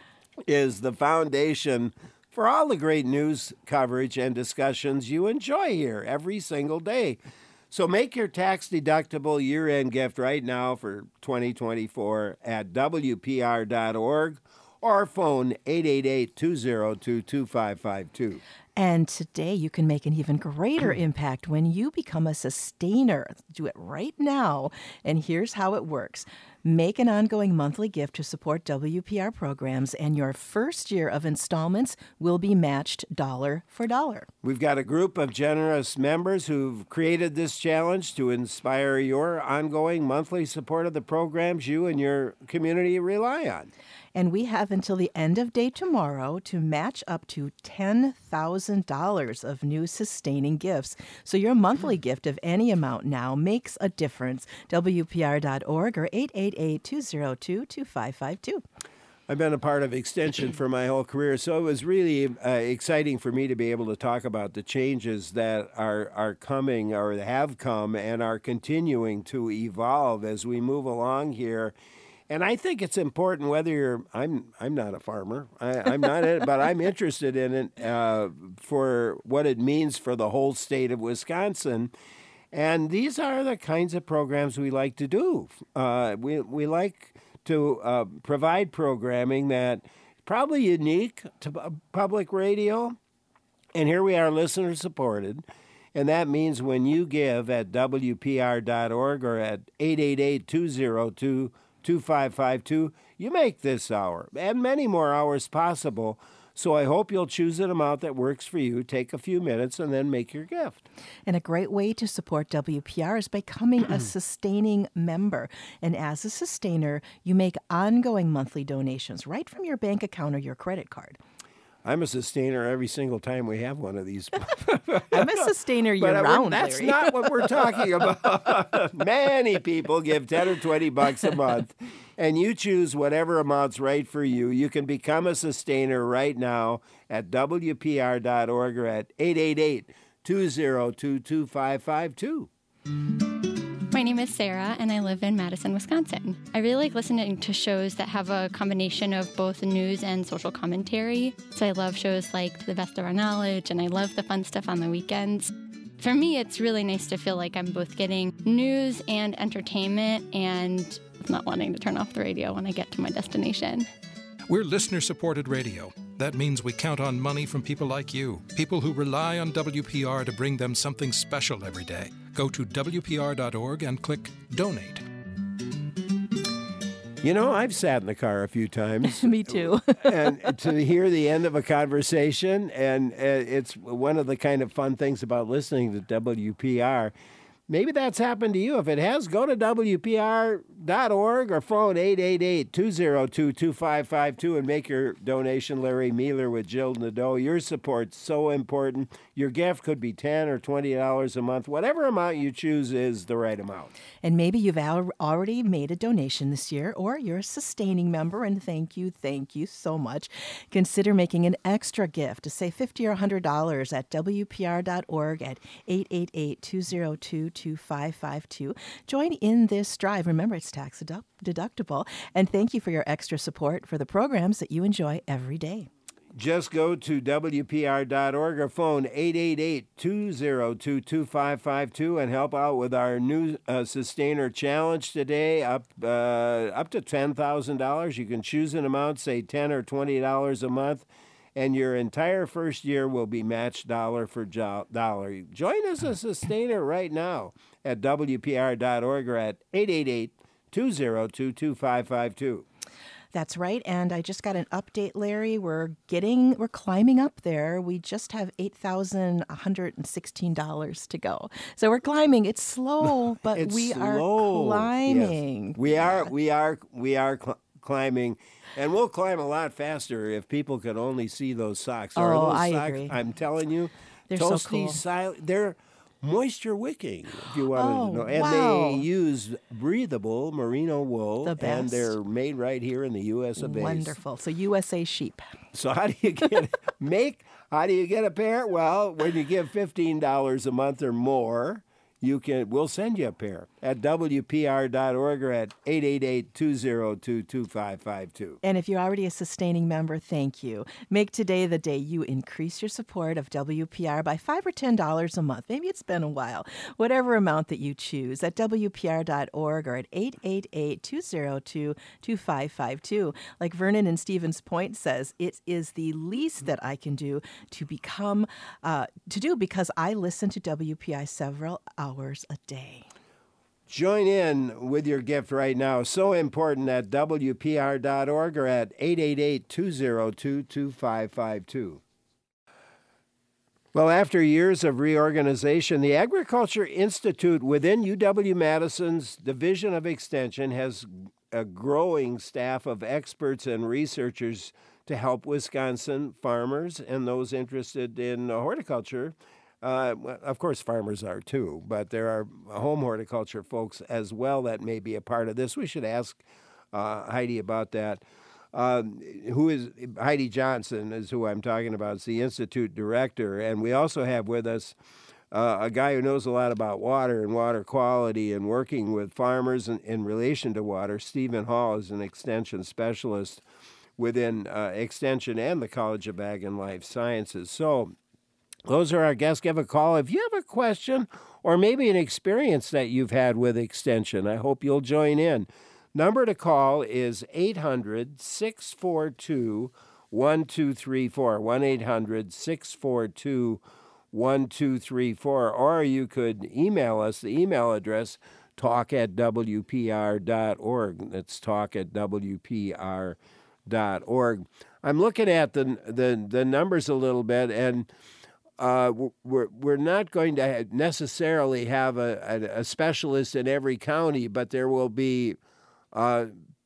S1: is the foundation for all the great news coverage and discussions you enjoy here every single day. So make your tax-deductible year-end gift right now for twenty twenty-four at W P R dot org or phone eight eight eight, two zero two, two five five two.
S2: And today you can make an even greater impact when you become a sustainer. Do it right now. And here's how it works. Make an ongoing monthly gift to support W P R programs, and your first year of installments will be matched dollar for dollar.
S1: We've got a group of generous members who've created this challenge to inspire your ongoing monthly support of the programs you and your community rely on.
S2: And we have until the end of day tomorrow to match up to ten thousand dollars of new sustaining gifts. So your monthly gift of any amount now makes a difference. W P R dot org or eight eight eight, two zero two, two five five two.
S1: I've been a part of Extension for my whole career, so it was really uh, exciting for me to be able to talk about the changes that are, are coming or have come and are continuing to evolve as we move along here. And I think it's important whether you're, I'm I'm not a farmer, I, I'm not in it, but I'm interested in it uh, for what it means for the whole state of Wisconsin. And these are the kinds of programs we like to do. Uh, we, we like to uh, provide programming that is probably unique to public radio. And here we are, listener supported. And that means when you give at W P R dot org or at eight eight eight, two zero two, two five five two, you make this hour and many more hours possible. So I hope you'll choose an amount that works for you, take a few minutes, and then make your gift.
S2: And a great way to support W P R is by becoming a sustaining member. And as a sustainer, you make ongoing monthly donations right from your bank account or your credit card.
S1: I'm a sustainer every single time we have one of these.
S2: I'm a sustainer
S1: But, uh,
S2: year-round,
S1: That's
S2: Larry.
S1: not what we're talking about. Many people give ten or twenty bucks a month, and you choose whatever amount's right for you. You can become a sustainer right now at W P R dot org or at eight eight eight, two zero two, two five five two.
S3: My name is Sarah, and I live in Madison, Wisconsin. I really like listening to shows that have a combination of both news and social commentary. So I love shows like To the Best of Our Knowledge, and I love the fun stuff on the weekends. For me, it's really nice to feel like I'm both getting news and entertainment and not wanting to turn off the radio when I get to my destination.
S4: We're listener-supported radio. That means we count on money from people like you, people who rely on W P R to bring them something special every day. Go to W P R dot org and click Donate.
S1: You know, I've sat in the car a few times.
S2: Me too.
S1: And to hear the end of a conversation, and uh, it's one of the kind of fun things about listening to W P R. Maybe that's happened to you. If it has, go to W P R dot org or phone eight eight eight, two zero two, two five five two and make your donation. Larry Mealer with Jill Nadeau. Your support's so important. Your gift could be ten dollars or twenty dollars a month. Whatever amount you choose is the right amount.
S2: And maybe you've al- already made a donation this year, or you're a sustaining member, and thank you, thank you so much. Consider making an extra gift to say fifty dollars or one hundred dollars at W P R dot org at eight eight eight, two zero two, two five five two. Join in this drive. Remember, it's tax dedu- deductible. And thank you for your extra support for the programs that you enjoy every day.
S1: Just go to W P R dot org or phone eight eight eight, two zero two, two five five two and help out with our new uh, Sustainer Challenge today, up uh, up to ten thousand dollars. You can choose an amount, say ten dollars or twenty dollars a month, and your entire first year will be matched dollar for jo- dollar. Join us as a Sustainer right now at W P R dot org or at eight eight eight, two zero two, two five five two.
S2: That's right, and I just got an update, Larry. We're getting, we're climbing up there. We just have eight thousand one hundred sixteen dollars to go. So we're climbing. It's slow, but
S1: It's
S2: we are
S1: slow.
S2: climbing.
S1: Yes. We are, we are, we are cl- climbing, and we'll climb a lot faster if people could only see those socks. Are
S2: Oh,
S1: those
S2: I
S1: socks,
S2: agree.
S1: I'm telling you,
S2: They're so
S1: Toasty
S2: cool.
S1: Sil- they're moisture wicking, if you wanted
S2: Oh,
S1: to know. And
S2: wow.
S1: they use breathable merino wool,
S2: The
S1: and
S2: best.
S1: they're made right here in the U S of A.
S2: Wonderful. So U S A sheep.
S1: So how do you get make? How do you get a pair? Well, when you give fifteen dollars a month or more, you can. We'll send you a pair at W P R dot org or at eight eight eight, two zero two, two five five two.
S2: And if you're already a sustaining member, thank you. Make today the day you increase your support of W P R by five or ten dollars a month. Maybe it's been a while. Whatever amount that you choose at W P R dot org or at eight eight eight, two zero two, two five five two. Like Vernon in Stevens Point says, it is the least that I can do to become uh, to do because I listen to W P I several hours a day.
S1: Join in with your gift right now. So important at W P R dot org or at eight eight eight, two zero two, two five five two. Well, after years of reorganization, the Agriculture Institute within U W-Madison's Division of Extension has a growing staff of experts and researchers to help Wisconsin farmers and those interested in horticulture. Uh, well, of course, farmers are too, but there are home horticulture folks as well that may be a part of this. We should ask uh, Heidi about that. Uh, who is Heidi Johnson is who I'm talking about. It's the Institute director. And we also have with us uh, a guy who knows a lot about water and water quality and working with farmers in, in relation to water. Stephen Hall is an extension specialist within uh, Extension and the College of Ag and Life Sciences. So those are our guests. Give a call if you have a question or maybe an experience that you've had with Extension. I hope you'll join in. Number to call is eight hundred, six four two, one two three four, one eight hundred, six four two, one two three four, or you could email us. The email address, talk at W P R dot org. That's talk at W P R dot org. I'm looking at the, the, the numbers a little bit, and Uh, we're we're not going to necessarily have a, a, a specialist in every county, but there will be uh,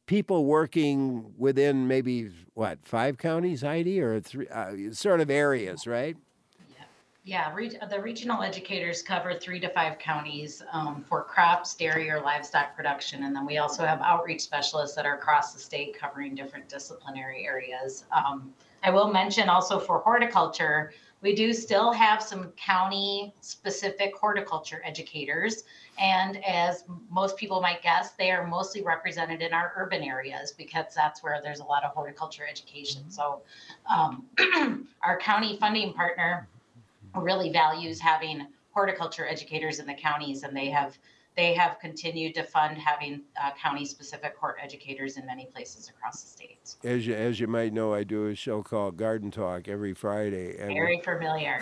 S1: people working within maybe, what, five counties, Heidi, or three, uh, sort of areas, right?
S21: Yeah, re- the regional educators cover three to five counties um, for crops, dairy, or livestock production. And then we also have outreach specialists that are across the state covering different disciplinary areas. Um, I will mention also for horticulture, we do still have some county-specific horticulture educators. And as most people might guess, they are mostly represented in our urban areas because that's where there's a lot of horticulture education. So um, our county funding partner really values having horticulture educators in the counties, and they have they have continued to fund having uh, county-specific hort educators in many places across the states.
S1: As you, as you might know, I do a show called Garden Talk every Friday. And
S21: Very familiar.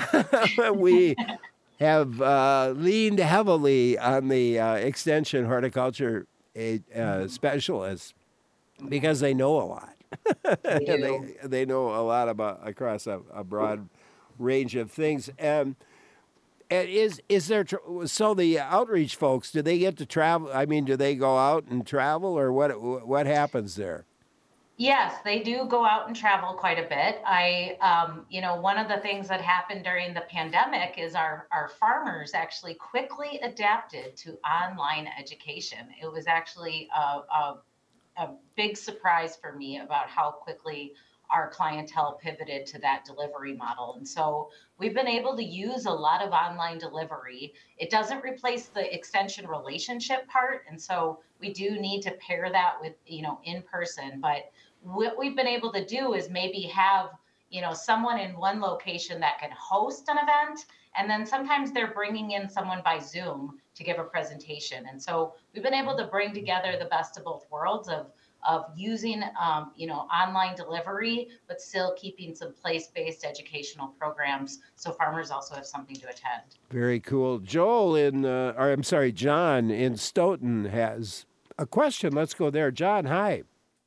S1: we have uh, leaned heavily on the uh, extension horticulture uh, specialists because they know a lot.
S21: They do.
S1: they, they know a lot about across a, a broad range of things. Um, and is is there tr- so the outreach folks, do they get to travel? I mean, do they go out and travel, or what? What happens there?
S21: Yes, they do go out and travel quite a bit. I, um, you know, one of the things that happened during the pandemic is our our farmers actually quickly adapted to online education. It was actually a, a, a big surprise for me about how quickly our clientele pivoted to that delivery model. And so we've been able to use a lot of online delivery. It doesn't replace the extension relationship part. And so we do need to pair that with, you know, in person. But what we've been able to do is maybe have, you know, someone in one location that can host an event. And then sometimes they're bringing in someone by Zoom to give a presentation. And so we've been able to bring together the best of both worlds of of using, um, you know, online delivery, but still keeping some place-based educational programs so farmers also have something to attend.
S1: Very cool. Joel in, uh, or I'm sorry, John in Stoughton has a question. Let's go there. John, hi.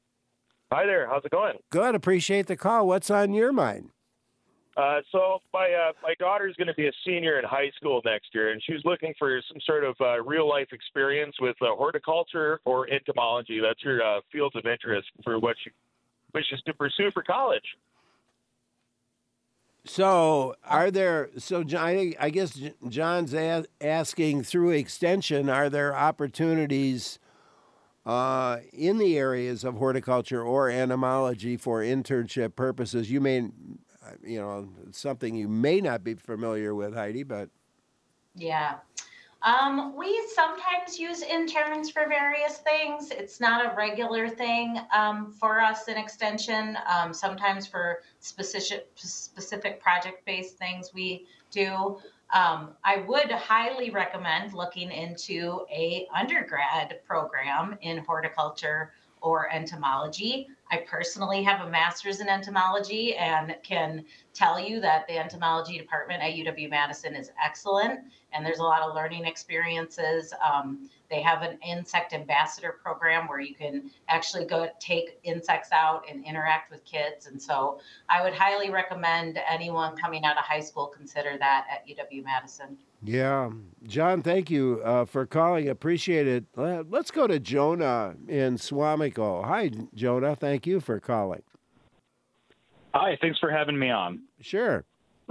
S5: Hi there. How's it going?
S1: Good. Appreciate the call. What's on your mind?
S5: Uh, so my uh, my daughter's going to be a senior in high school next year, and she's looking for some sort of uh, real life experience with uh, horticulture or entomology. That's her uh, fields of interest for what she wishes to pursue for college.
S1: So, are there? So, John, I guess John's a- asking through extension. Are there opportunities uh, in the areas of horticulture or entomology for internship purposes? You may. You know, something you may not be familiar with, Heidi, but.
S21: Yeah. Um, we sometimes use interns for various things. It's not a regular thing um, for us in extension. Um, sometimes for specific, specific project-based things we do. Um, I would highly recommend looking into a undergrad program in horticulture or entomology. I personally have a master's in entomology and can tell you that the entomology department at U W-Madison is excellent, and there's a lot of learning experiences. Um, they have an insect ambassador program where you can actually go take insects out and interact with kids. And so I would highly recommend anyone coming out of high school consider that at U W-Madison.
S1: Yeah. John, thank you uh, for calling. Appreciate it. Uh, let's go to Jonah in Swamico. Hi, Jonah. Thank you for calling.
S8: Hi, thanks for having me on.
S1: Sure.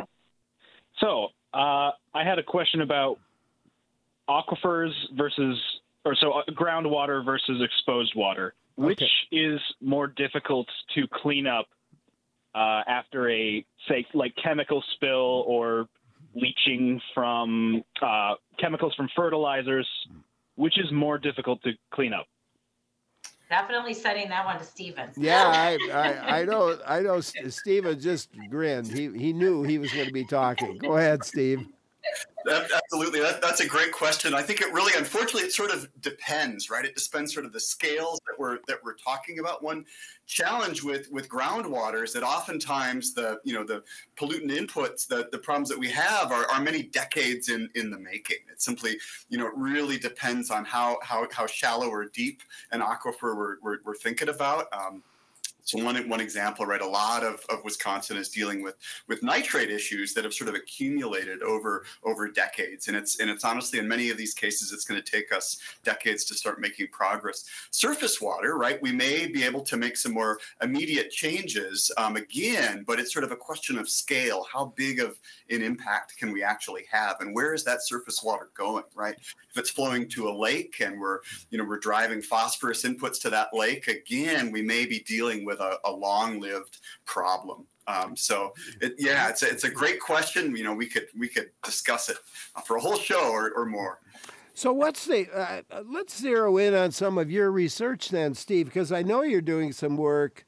S8: So, uh, I had a question about aquifers versus, or so uh, groundwater versus exposed water.
S1: Okay.
S8: Which is more difficult to clean up uh, after a, say, like chemical spill or leaching from uh, chemicals from fertilizers? Which is more difficult to clean up?
S21: Definitely sending that one to Stephen.
S1: Yeah, I, I, I know. I know. Stephen just grinned. He he knew he was going to be talking. Go ahead, Steve.
S22: Absolutely. That, that's a great question. I think it really, unfortunately, it sort of depends, right? It depends sort of the scales that we're that we're talking about. One challenge with with groundwater is that oftentimes the you know the pollutant inputs, the the problems that we have are, are many decades in in the making. It simply you know it really depends on how how how shallow or deep an aquifer we're we're, we're thinking about. Um, So one one example, right? A lot of, of Wisconsin is dealing with with nitrate issues that have sort of accumulated over over decades, and it's and it's honestly in many of these cases it's going to take us decades to start making progress. Surface water, right? We may be able to make some more immediate changes um, again, but it's sort of a question of scale. How big of an impact can we actually have, and where is that surface water going, right? If it's flowing to a lake and we're you know we're driving phosphorus inputs to that lake, again, we may be dealing with a, a long-lived problem. Um, so it, yeah, it's a, it's a great question. You know, we could we could discuss it for a whole show or, or more.
S1: So what's the uh, let's zero in on some of your research then, Steve, because I know you're doing some work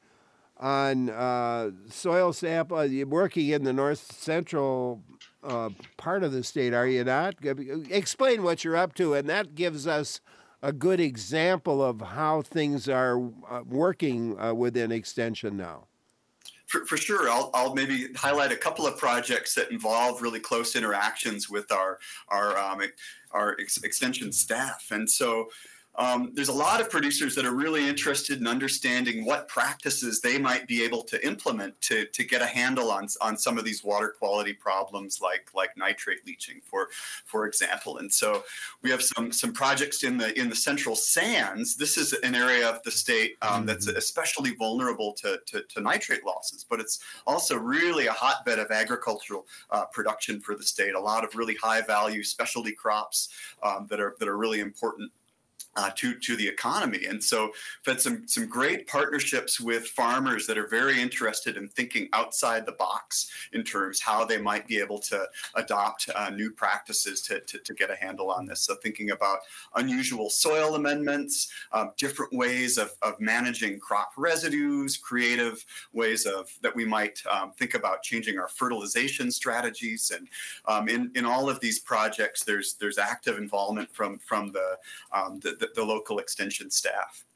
S1: on uh, soil sample. You're working in the north central uh, part of the state, are you not? Explain what you're up to, and that gives us a good example of how things are uh, working uh, within Extension now.
S22: For, for sure. I'll, I'll maybe highlight a couple of projects that involve really close interactions with our, our, um, our ex- Extension staff. And so Um, there's a lot of producers that are really interested in understanding what practices they might be able to implement to, to get a handle on, on some of these water quality problems like, like nitrate leaching, for, for example. And so we have some, some projects in the, in the central sands. This is an area of the state um, that's especially vulnerable to, to, to nitrate losses, but it's also really a hotbed of agricultural uh, production for the state. A lot of really high value specialty crops um, that are, that are really important Uh, to to the economy. And so we've had some some great partnerships with farmers that are very interested in thinking outside the box in terms how they might be able to adopt uh, new practices to, to to get a handle on this. So thinking about unusual soil amendments, um, different ways of, of managing crop residues, creative ways of that we might um, think about changing our fertilization strategies. And um, in in all of these projects, there's there's active involvement from from the um, the, the the local extension staff.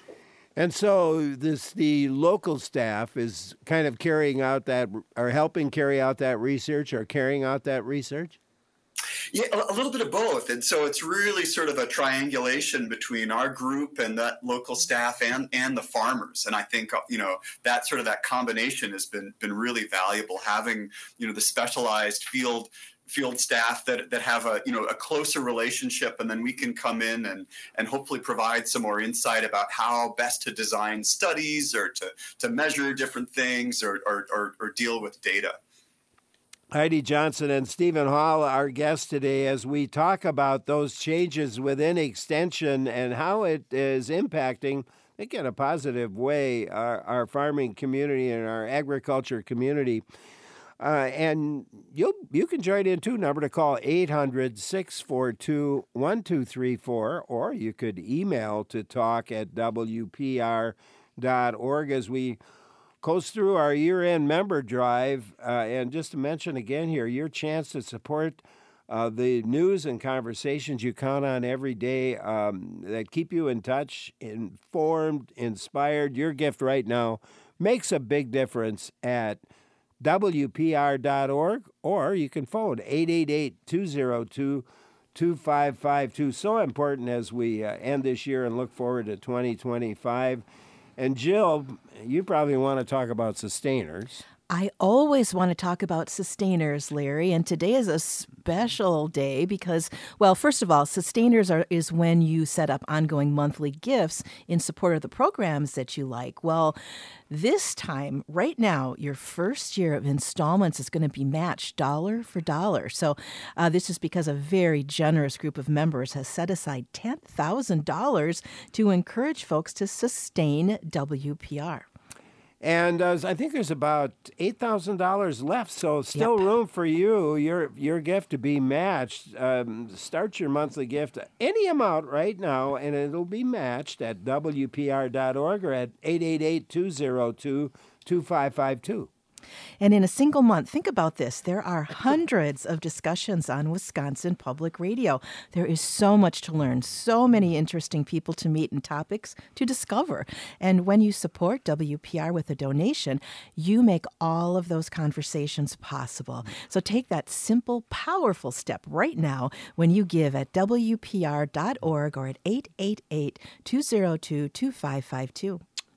S1: And so this the local staff is kind of carrying out that, or helping carry out that research, or carrying out that research?
S22: Yeah, a little bit of both. And so it's really sort of a triangulation between our group and that local staff and, and the farmers. And I think, you know, that sort of that combination has been, been really valuable, having, you know, the specialized field field staff that, that have a, you know, a closer relationship, and then we can come in and, and hopefully provide some more insight about how best to design studies or to, to measure different things or, or, or, or deal with data.
S1: Heidi Johnson and Stephen Hall, our guests today, as we talk about those changes within Extension and how it is impacting, I think in a positive way, our, our farming community and our agriculture community. Uh, and you you can join in too. Number to call eight hundred, six four two, one two three four, or you could email to talk at W P R dot org as we coast through our year-end member drive. Uh, and just to mention again here, your chance to support uh, the news and conversations you count on every day um, that keep you in touch, informed, inspired. Your gift right now makes a big difference at W P R dot org, or you can phone eight eight eight, two zero two, two five five two. So important as we uh, end this year and look forward to twenty twenty-five. And Jill, you probably want to talk about sustainers.
S2: I always want to talk about sustainers, Larry, and today is a special day because, well, first of all, sustainers are is when you set up ongoing monthly gifts in support of the programs that you like. Well, this time, right now, your first year of installments is going to be matched dollar for dollar. So uh, this is because a very generous group of members has set aside ten thousand dollars to encourage folks to sustain W P R.
S1: And uh, I think there's about eight thousand dollars left, so still
S2: Yep.
S1: room for you, your your gift to be matched. Um, start your monthly gift, any amount right now, and it'll be matched at W P R dot org or at eight eight eight, two zero two, two five five two.
S2: And in a single month, think about this, there are hundreds of discussions on Wisconsin Public Radio. There is so much to learn, so many interesting people to meet and topics to discover. And when you support W P R with a donation, you make all of those conversations possible. So take that simple, powerful step right now when you give at W P R dot org or at eight eight eight, two zero two, two five five two.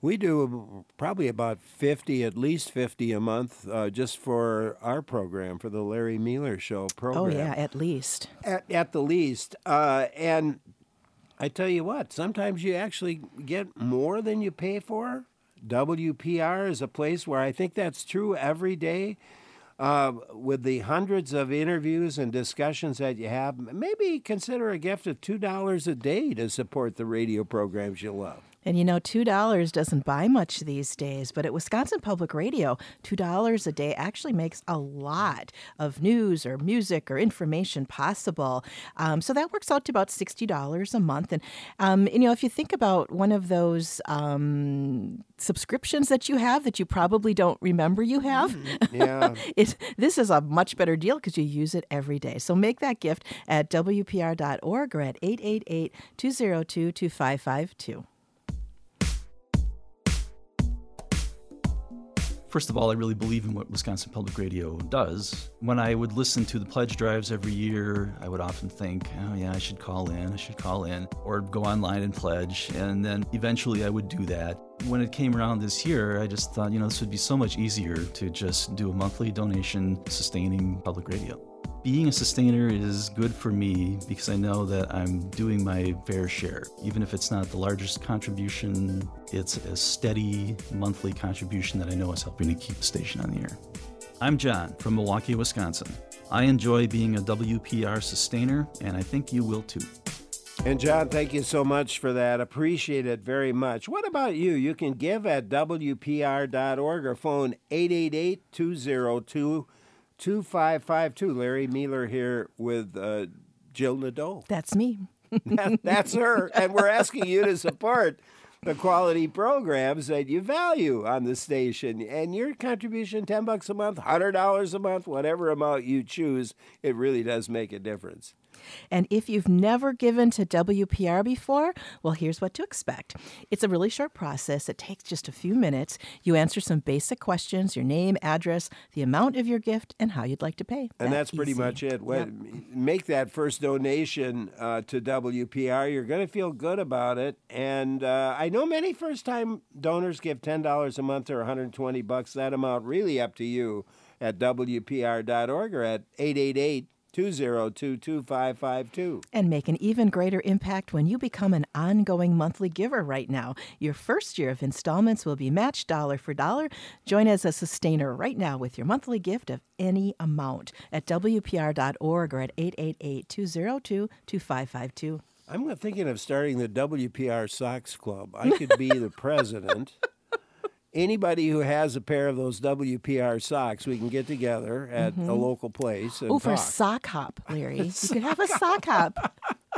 S1: We do probably about fifty, at least fifty a month, uh, just for our program, for the Larry Mealer Show program.
S2: Oh, yeah, at least.
S1: At, at the least. Uh, and I tell you what, sometimes you actually get more than you pay for. W P R is a place where I think that's true every day. Uh, with the hundreds of interviews and discussions that you have, maybe consider a gift of two dollars a day to support the radio programs you love.
S2: And you know, two dollars doesn't buy much these days, but at Wisconsin Public Radio, two dollars a day actually makes a lot of news or music or information possible. Um, so that works out to about sixty dollars a month. And, um, and, you know, if you think about one of those um, subscriptions that you have that you probably don't remember you have,
S1: yeah.
S2: it, this is a much better deal because you use it every day. So make that gift at W P R dot org or at eight eight eight, two oh two, two five five two.
S12: First of all, I really believe in what Wisconsin Public Radio does. When I would listen to the pledge drives every year, I would often think, oh yeah, I should call in, I should call in, or go online and pledge, and then eventually I would do that. When it came around this year, I just thought, you know, this would be so much easier to just do a monthly donation sustaining public radio. Being a sustainer is good for me because I know that I'm doing my fair share. Even if it's not the largest contribution, it's a steady monthly contribution that I know is helping to keep the station on the air. I'm John from Milwaukee, Wisconsin. I enjoy being a W P R sustainer, and I think you will too.
S1: And John, thank you so much for that. Appreciate it very much. What about you? You can give at W P R dot org or phone eight eight eight, two oh two, two five five two. Larry Mealer here with uh, Jill Nadeau.
S2: That's me.
S1: that, that's her. And we're asking you to support the quality programs that you value on the station. And your contribution, ten bucks a month, one hundred dollars a month, whatever amount you choose, it really does make a difference.
S2: And if you've never given to W P R before, well, here's what to expect. It's a really short process. It takes just a few minutes. You answer some basic questions, your name, address, the amount of your gift, and how you'd like to pay.
S1: And
S2: that
S1: that's pretty
S2: easy.
S1: much it. Well,
S2: Yep.
S1: Make that first donation uh, to W P R. You're going to feel good about it. And uh, I know many first-time donors give ten dollars a month or one hundred twenty bucks. That amount really up to you at W P R dot org or at eight eight eight, two oh two, two five five two.
S2: And make an even greater impact when you become an ongoing monthly giver right now. Your first year of installments will be matched dollar for dollar. Join as a sustainer right now with your monthly gift of any amount at W P R dot org or at eight eight eight, two oh two, two five five two.
S1: I'm thinking of starting the W P R Socks Club. I could be the president. Anybody who has a pair of those W P R socks, we can get together at
S2: Mhm.
S1: a local place and
S2: Oh, for a
S1: talk.
S2: sock hop, Larry. You could have a sock hop.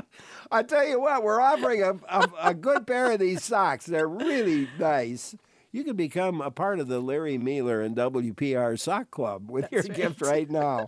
S1: I tell you what, we're offering a, a, a good pair of these socks. They're really nice. You can become a part of the Larry Mealer and W P R Sock Club with your
S2: That's
S1: gift
S2: right.
S1: right now.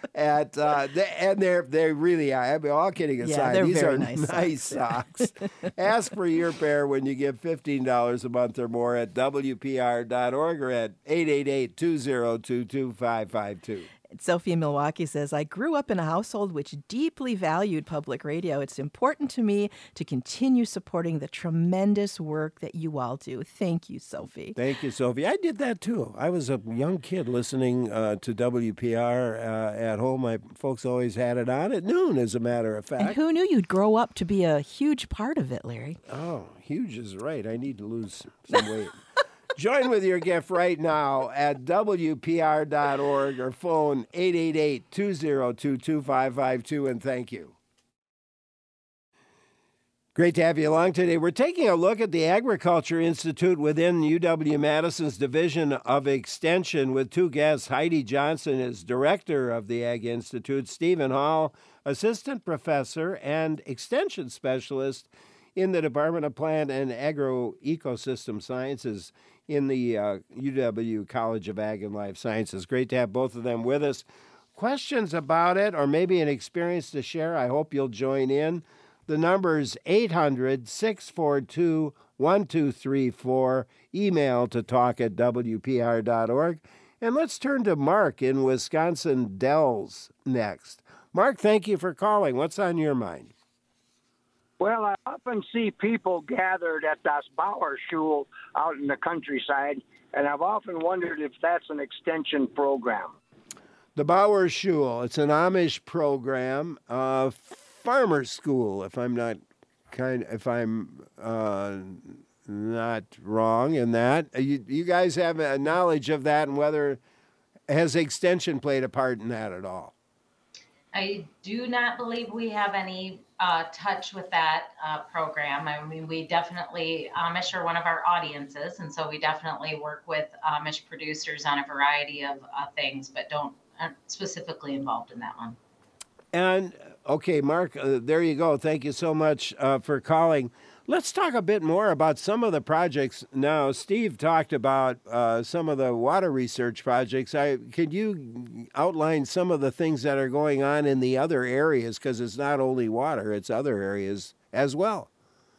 S1: At uh, they, and they're they really are. I mean, all kidding
S2: Yeah,
S1: aside,
S2: they're
S1: these
S2: very
S1: are
S2: nice
S1: nice
S2: socks.
S1: socks. Ask for your pair when you give fifteen dollars a month or more at W P R dot org or at eight eight eight, two oh two, two five five two.
S2: Sophie in Milwaukee says, I grew up in a household which deeply valued public radio. It's important to me to continue supporting the tremendous work that you all do. Thank you, Sophie.
S1: Thank you, Sophie. I did that too. I was a young kid listening uh, to W P R uh, at home. My folks always had it on at noon, as a matter of fact.
S2: And who knew you'd grow up to be a huge part of it, Larry?
S1: Oh, huge is right. I need to lose some weight. Join with your gift right now at W P R dot org or phone eight eight eight, two oh two, two five five two, and thank you. Great to have you along today. We're taking a look at the Agriculture Institute within U W-Madison's Division of Extension with two guests. Heidi Johnson is director of the Ag Institute, Stephen Hall, assistant professor and extension specialist in the Department of Plant and Agroecosystem Sciences in the uh, U W College of Ag and Life Sciences. Great to have both of them with us. Questions about it or maybe an experience to share, I hope you'll join in. The number's eight hundred, six four two, one two three four. Email to talk at W P R dot org. And let's turn to Mark in Wisconsin Dells next. Mark, thank you for calling. What's on your mind?
S9: Well, I often see people gathered at das Bauerschule out in the countryside, and I've often wondered if that's an extension program.
S1: The Bauer Schule, it's an Amish program, uh, farmer school, if I'm not kind, if I'm uh, not wrong in that. You, you guys have a knowledge of that, and whether has extension played a part in that at all?
S21: I do not believe we have any uh, touch with that uh, program. I mean, we definitely, Amish are one of our audiences, and so we definitely work with Amish producers on a variety of uh, things, but don't aren't specifically involved in that one.
S1: And, okay, Mark, uh, there you go. Thank you so much uh, for calling. Let's talk a bit more about some of the projects now. Steve talked about uh, some of the water research projects. I, could you outline some of the things that are going on in the other areas? Because it's not only water, it's other areas as well.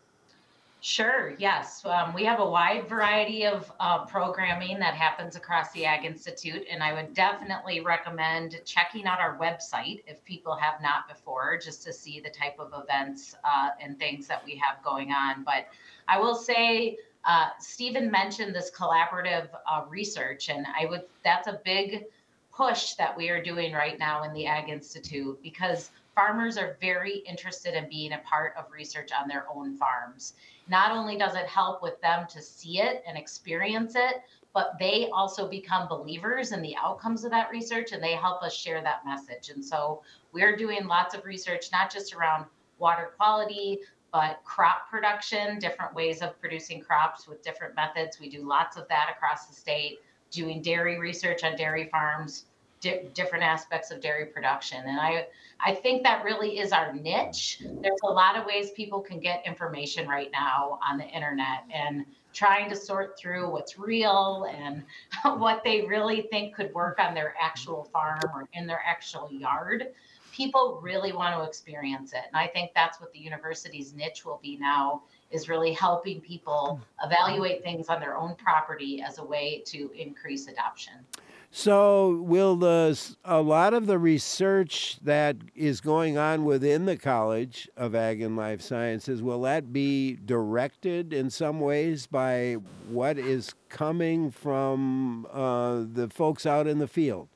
S21: Sure, yes. Um, we have a wide variety of uh, programming that happens across the Ag Institute, and I would definitely recommend checking out our website if people have not before, just to see the type of events uh, and things that we have going on. But I will say, uh, Stephen mentioned this collaborative uh, research, and I would that's a big push that we are doing right now in the Ag Institute, because farmers are very interested in being a part of research on their own farms. Not only does it help with them to see it and experience it, but they also become believers in the outcomes of that research, and they help us share that message. And so we're doing lots of research, not just around water quality, but crop production, different ways of producing crops with different methods. We do lots of that across the state, doing dairy research on dairy farms, di- different aspects of dairy production. And I, I think that really is our niche. There's a lot of ways people can get information right now on the internet, and trying to sort through what's real and what they really think could work on their actual farm or in their actual yard. People really want to experience it. And I think that's what the university's niche will be now, is really helping people evaluate things on their own property as a way to increase adoption.
S1: So will the, a lot of the research that is going on within the College of Ag and Life Sciences, will that be directed in some ways by what is coming from uh, the folks out in the field?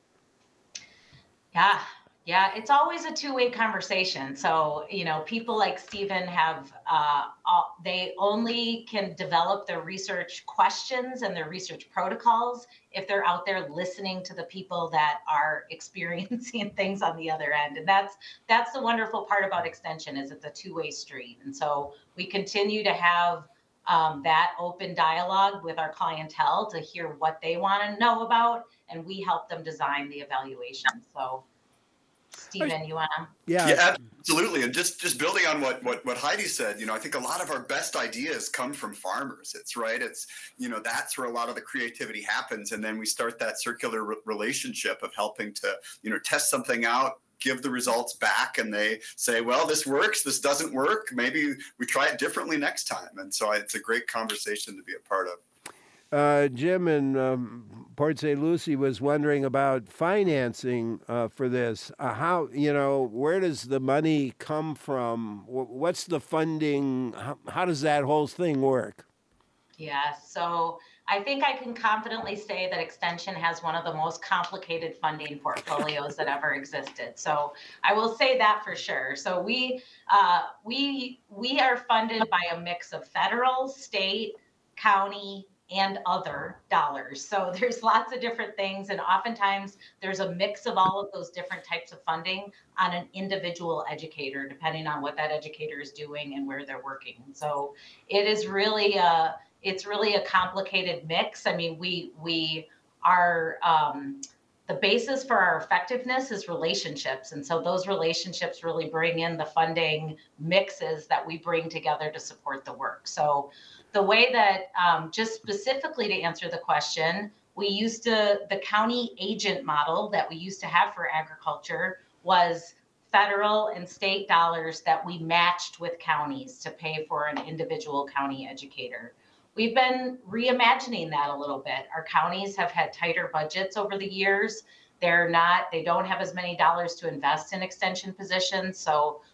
S21: Yeah. Yeah, it's always a two-way conversation. So, you know, people like Stephen have, uh, all, they only can develop their research questions and their research protocols if they're out there listening to the people that are experiencing things on the other end. And that's that's the wonderful part about Extension, is it's a two-way street. And so we continue to have um, that open dialogue with our clientele to hear what they want to know about, and we help them design the evaluation. So, Stephen, you want to?
S1: Yeah.
S22: yeah, absolutely. And just, just building on what, what, what Heidi said, you know, I think a lot of our best ideas come from farmers. It's right. It's, you know, that's where a lot of the creativity happens. And then we start that circular re- relationship of helping to, you know, test something out, give the results back, and they say, well, this works, this doesn't work. Maybe we try it differently next time. And so it's a great conversation to be a part of.
S1: Uh, Jim in um, Port Saint Lucie was wondering about financing uh, for this. Uh, how, you know, where does the money come from? What's the funding? How, how does that whole thing work?
S21: Yeah, so I think I can confidently say that Extension has one of the most complicated funding portfolios that ever existed. So I will say that for sure. So we uh, we we are funded by a mix of federal, state, county, and other dollars. So there's lots of different things, and oftentimes there's a mix of all of those different types of funding on an individual educator, depending on what that educator is doing and where they're working. So it is really a, it's really a complicated mix. I mean, we we are um, the basis for our effectiveness is relationships, and so those relationships really bring in the funding mixes that we bring together to support the work. So the way that, um, just specifically to answer the question, we used to, the county agent model that we used to have for agriculture was federal and state dollars that we matched with counties to pay for an individual county educator. We've been reimagining that a little bit. Our counties have had tighter budgets over the years. They're not, they don't have as many dollars to invest in extension positions. So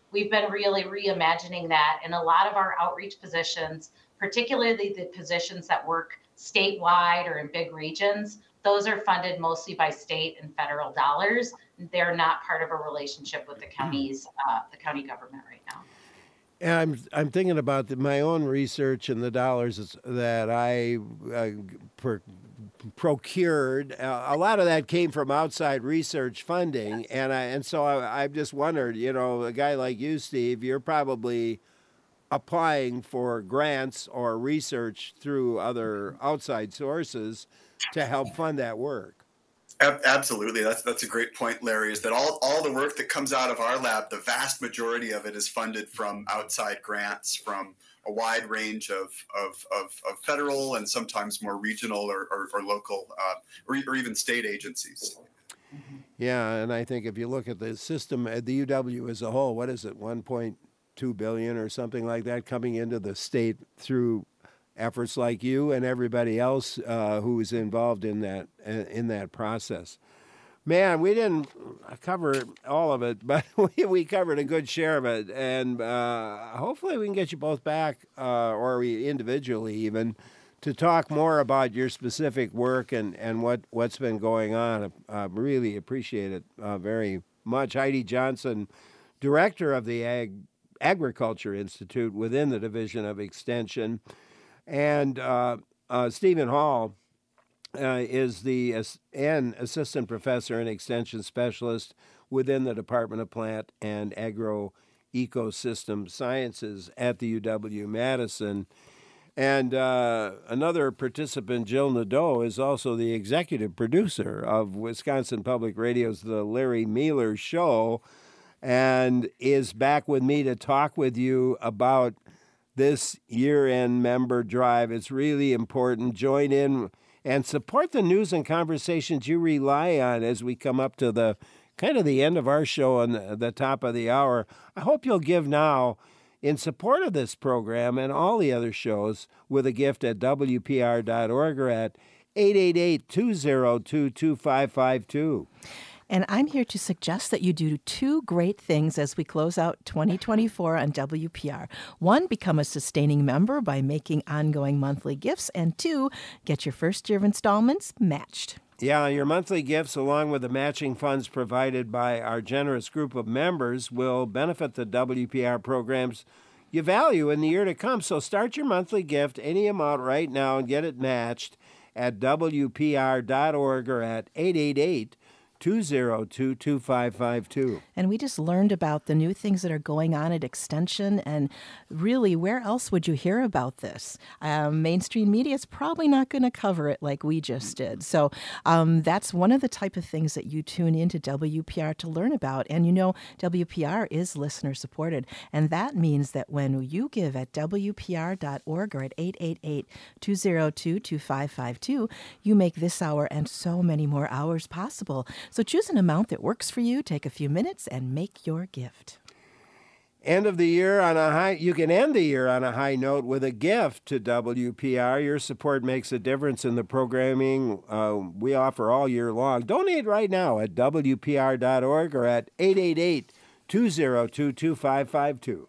S21: we've been really reimagining that. And a lot of our outreach positions, particularly the positions that work statewide or in big regions, those are funded mostly by state and federal dollars. They're not part of a relationship with the counties, uh, the county government right now.
S1: And I'm I'm thinking about the, my own research and the dollars that I uh, per, procured. Uh, a lot of that came from outside research funding, and I and so I, I've just wondered, you know, a guy like you, Steve, you're probably applying for grants or research through other outside sources to help fund that work.
S22: Absolutely. That's that's a great point, Larry, is that all, all the work that comes out of our lab, the vast majority of it is funded from outside grants from a wide range of, of, of, of federal and sometimes more regional or, or, or local uh, or, or even state agencies.
S1: Yeah, and I think if you look at the system at the U W as a whole, what is it, one point two billion dollars or something like that coming into the state through efforts like you and everybody else uh, who is involved in that in that process. Man, we didn't cover all of it, but we, we covered a good share of it, and uh, hopefully we can get you both back, uh, or we individually even, to talk more about your specific work and, and what, what's been going on. I uh, really appreciate it uh, very much. Heidi Johnson, Director of the Ag Agriculture Institute within the Division of Extension, and uh, uh, Stephen Hall uh, is the uh, an assistant professor and extension specialist within the Department of Plant and Agro-Ecosystem Sciences at the U W-Madison. And uh, another participant, Jill Nadeau, is also the executive producer of Wisconsin Public Radio's The Larry Meiler Show, and is back with me to talk with you about this year-end member drive. It's really important. Join in and support the news and conversations you rely on as we come up to the kind of the end of our show on the, the top of the hour. I hope you'll give now in support of this program and all the other shows with a gift at W P R dot org or at eight eight eight, two zero two, two five five two.
S2: And I'm here to suggest that you do two great things as we close out twenty twenty-four on W P R. One, become a sustaining member by making ongoing monthly gifts. And two, get your first year of installments matched.
S1: Yeah, your monthly gifts, along with the matching funds provided by our generous group of members, will benefit the W P R programs you value in the year to come. So start your monthly gift, any amount right now, and get it matched at W P R dot org or at eight eight eight, two zero two, two five five two.
S2: And we just learned about the new things that are going on at Extension, and really, where else would you hear about this? Um, mainstream media is probably not going to cover it like we just did. So um, that's one of the type of things that you tune into W P R to learn about. And you know, W P R is listener supported, and that means that when you give at W P R dot org or at eight eight eight, two zero two, two five five two, you make this hour and so many more hours possible. So choose an amount that works for you, take a few minutes, and make your gift.
S1: End of the year on a high, you can end the year on a high note with a gift to W P R. Your support makes a difference in the programming uh, we offer all year long. Donate right now at W P R dot org or at eight eight eight, two zero two, two five five two.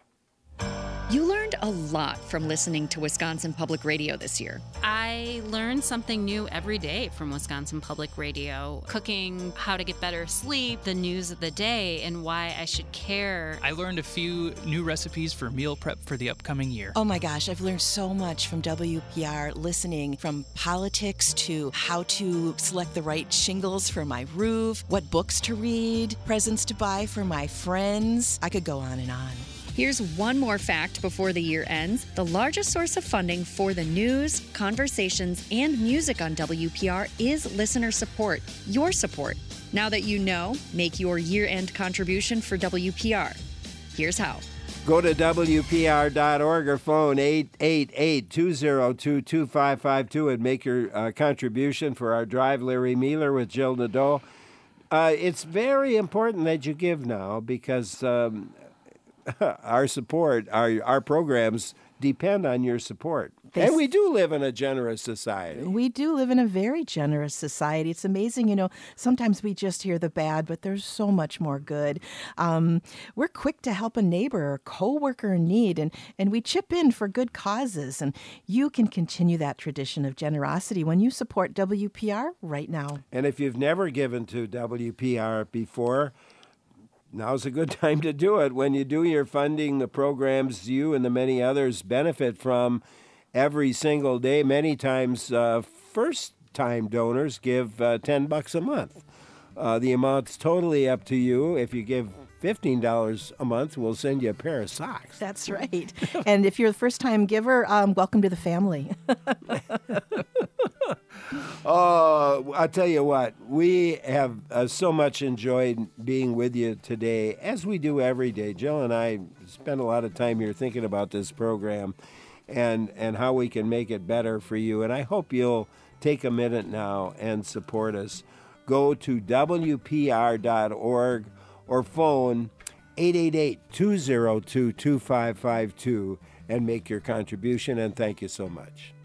S13: You learned a lot from listening to Wisconsin Public Radio this year.
S14: I learned something new every day from Wisconsin Public Radio. Cooking, how to get better sleep, the news of the day, and why I should care.
S23: I learned a few new recipes for meal prep for the upcoming year.
S2: Oh my gosh, I've learned so much from W P R listening, from politics to how to select the right shingles for my roof, what books to read, presents to buy for my friends. I could go on and on.
S13: Here's one more fact before the year ends. The largest source of funding for the news, conversations, and music on W P R is listener support, your support. Now that you know, make your year-end contribution for W P R. Here's how.
S1: Go to W P R dot org or phone eight eight eight, two zero two, two five five two and make your uh, contribution for our Drive Larry Meiler with Jill Nadeau. Uh, it's very important that you give now because... Um, Our support, our our programs depend on your support.
S2: They
S1: And we do live in a generous society.
S2: We do live in a very generous society. It's amazing, you know, sometimes we just hear the bad, but there's so much more good. Um, we're quick to help a neighbor or coworker in need, and, and we chip in for good causes. And you can continue that tradition of generosity when you support W P R right now.
S1: And if you've never given to W P R before, now's a good time to do it. When you do your funding, the programs you and the many others benefit from every single day. Many times, uh, first-time donors give uh, ten bucks a month. Uh, the amount's totally up to you. If you give fifteen dollars a month, we'll send you a pair of socks.
S2: That's right. And if you're the first-time giver, um, welcome to the family.
S1: Oh, I'll tell you what, we have uh, so much enjoyed being with you today, as we do every day. Jill and I spend a lot of time here thinking about this program and, and how we can make it better for you. And I hope you'll take a minute now and support us. Go to W P R dot org or phone eight eight eight, two zero two, two five five two and make your contribution. And thank you so much.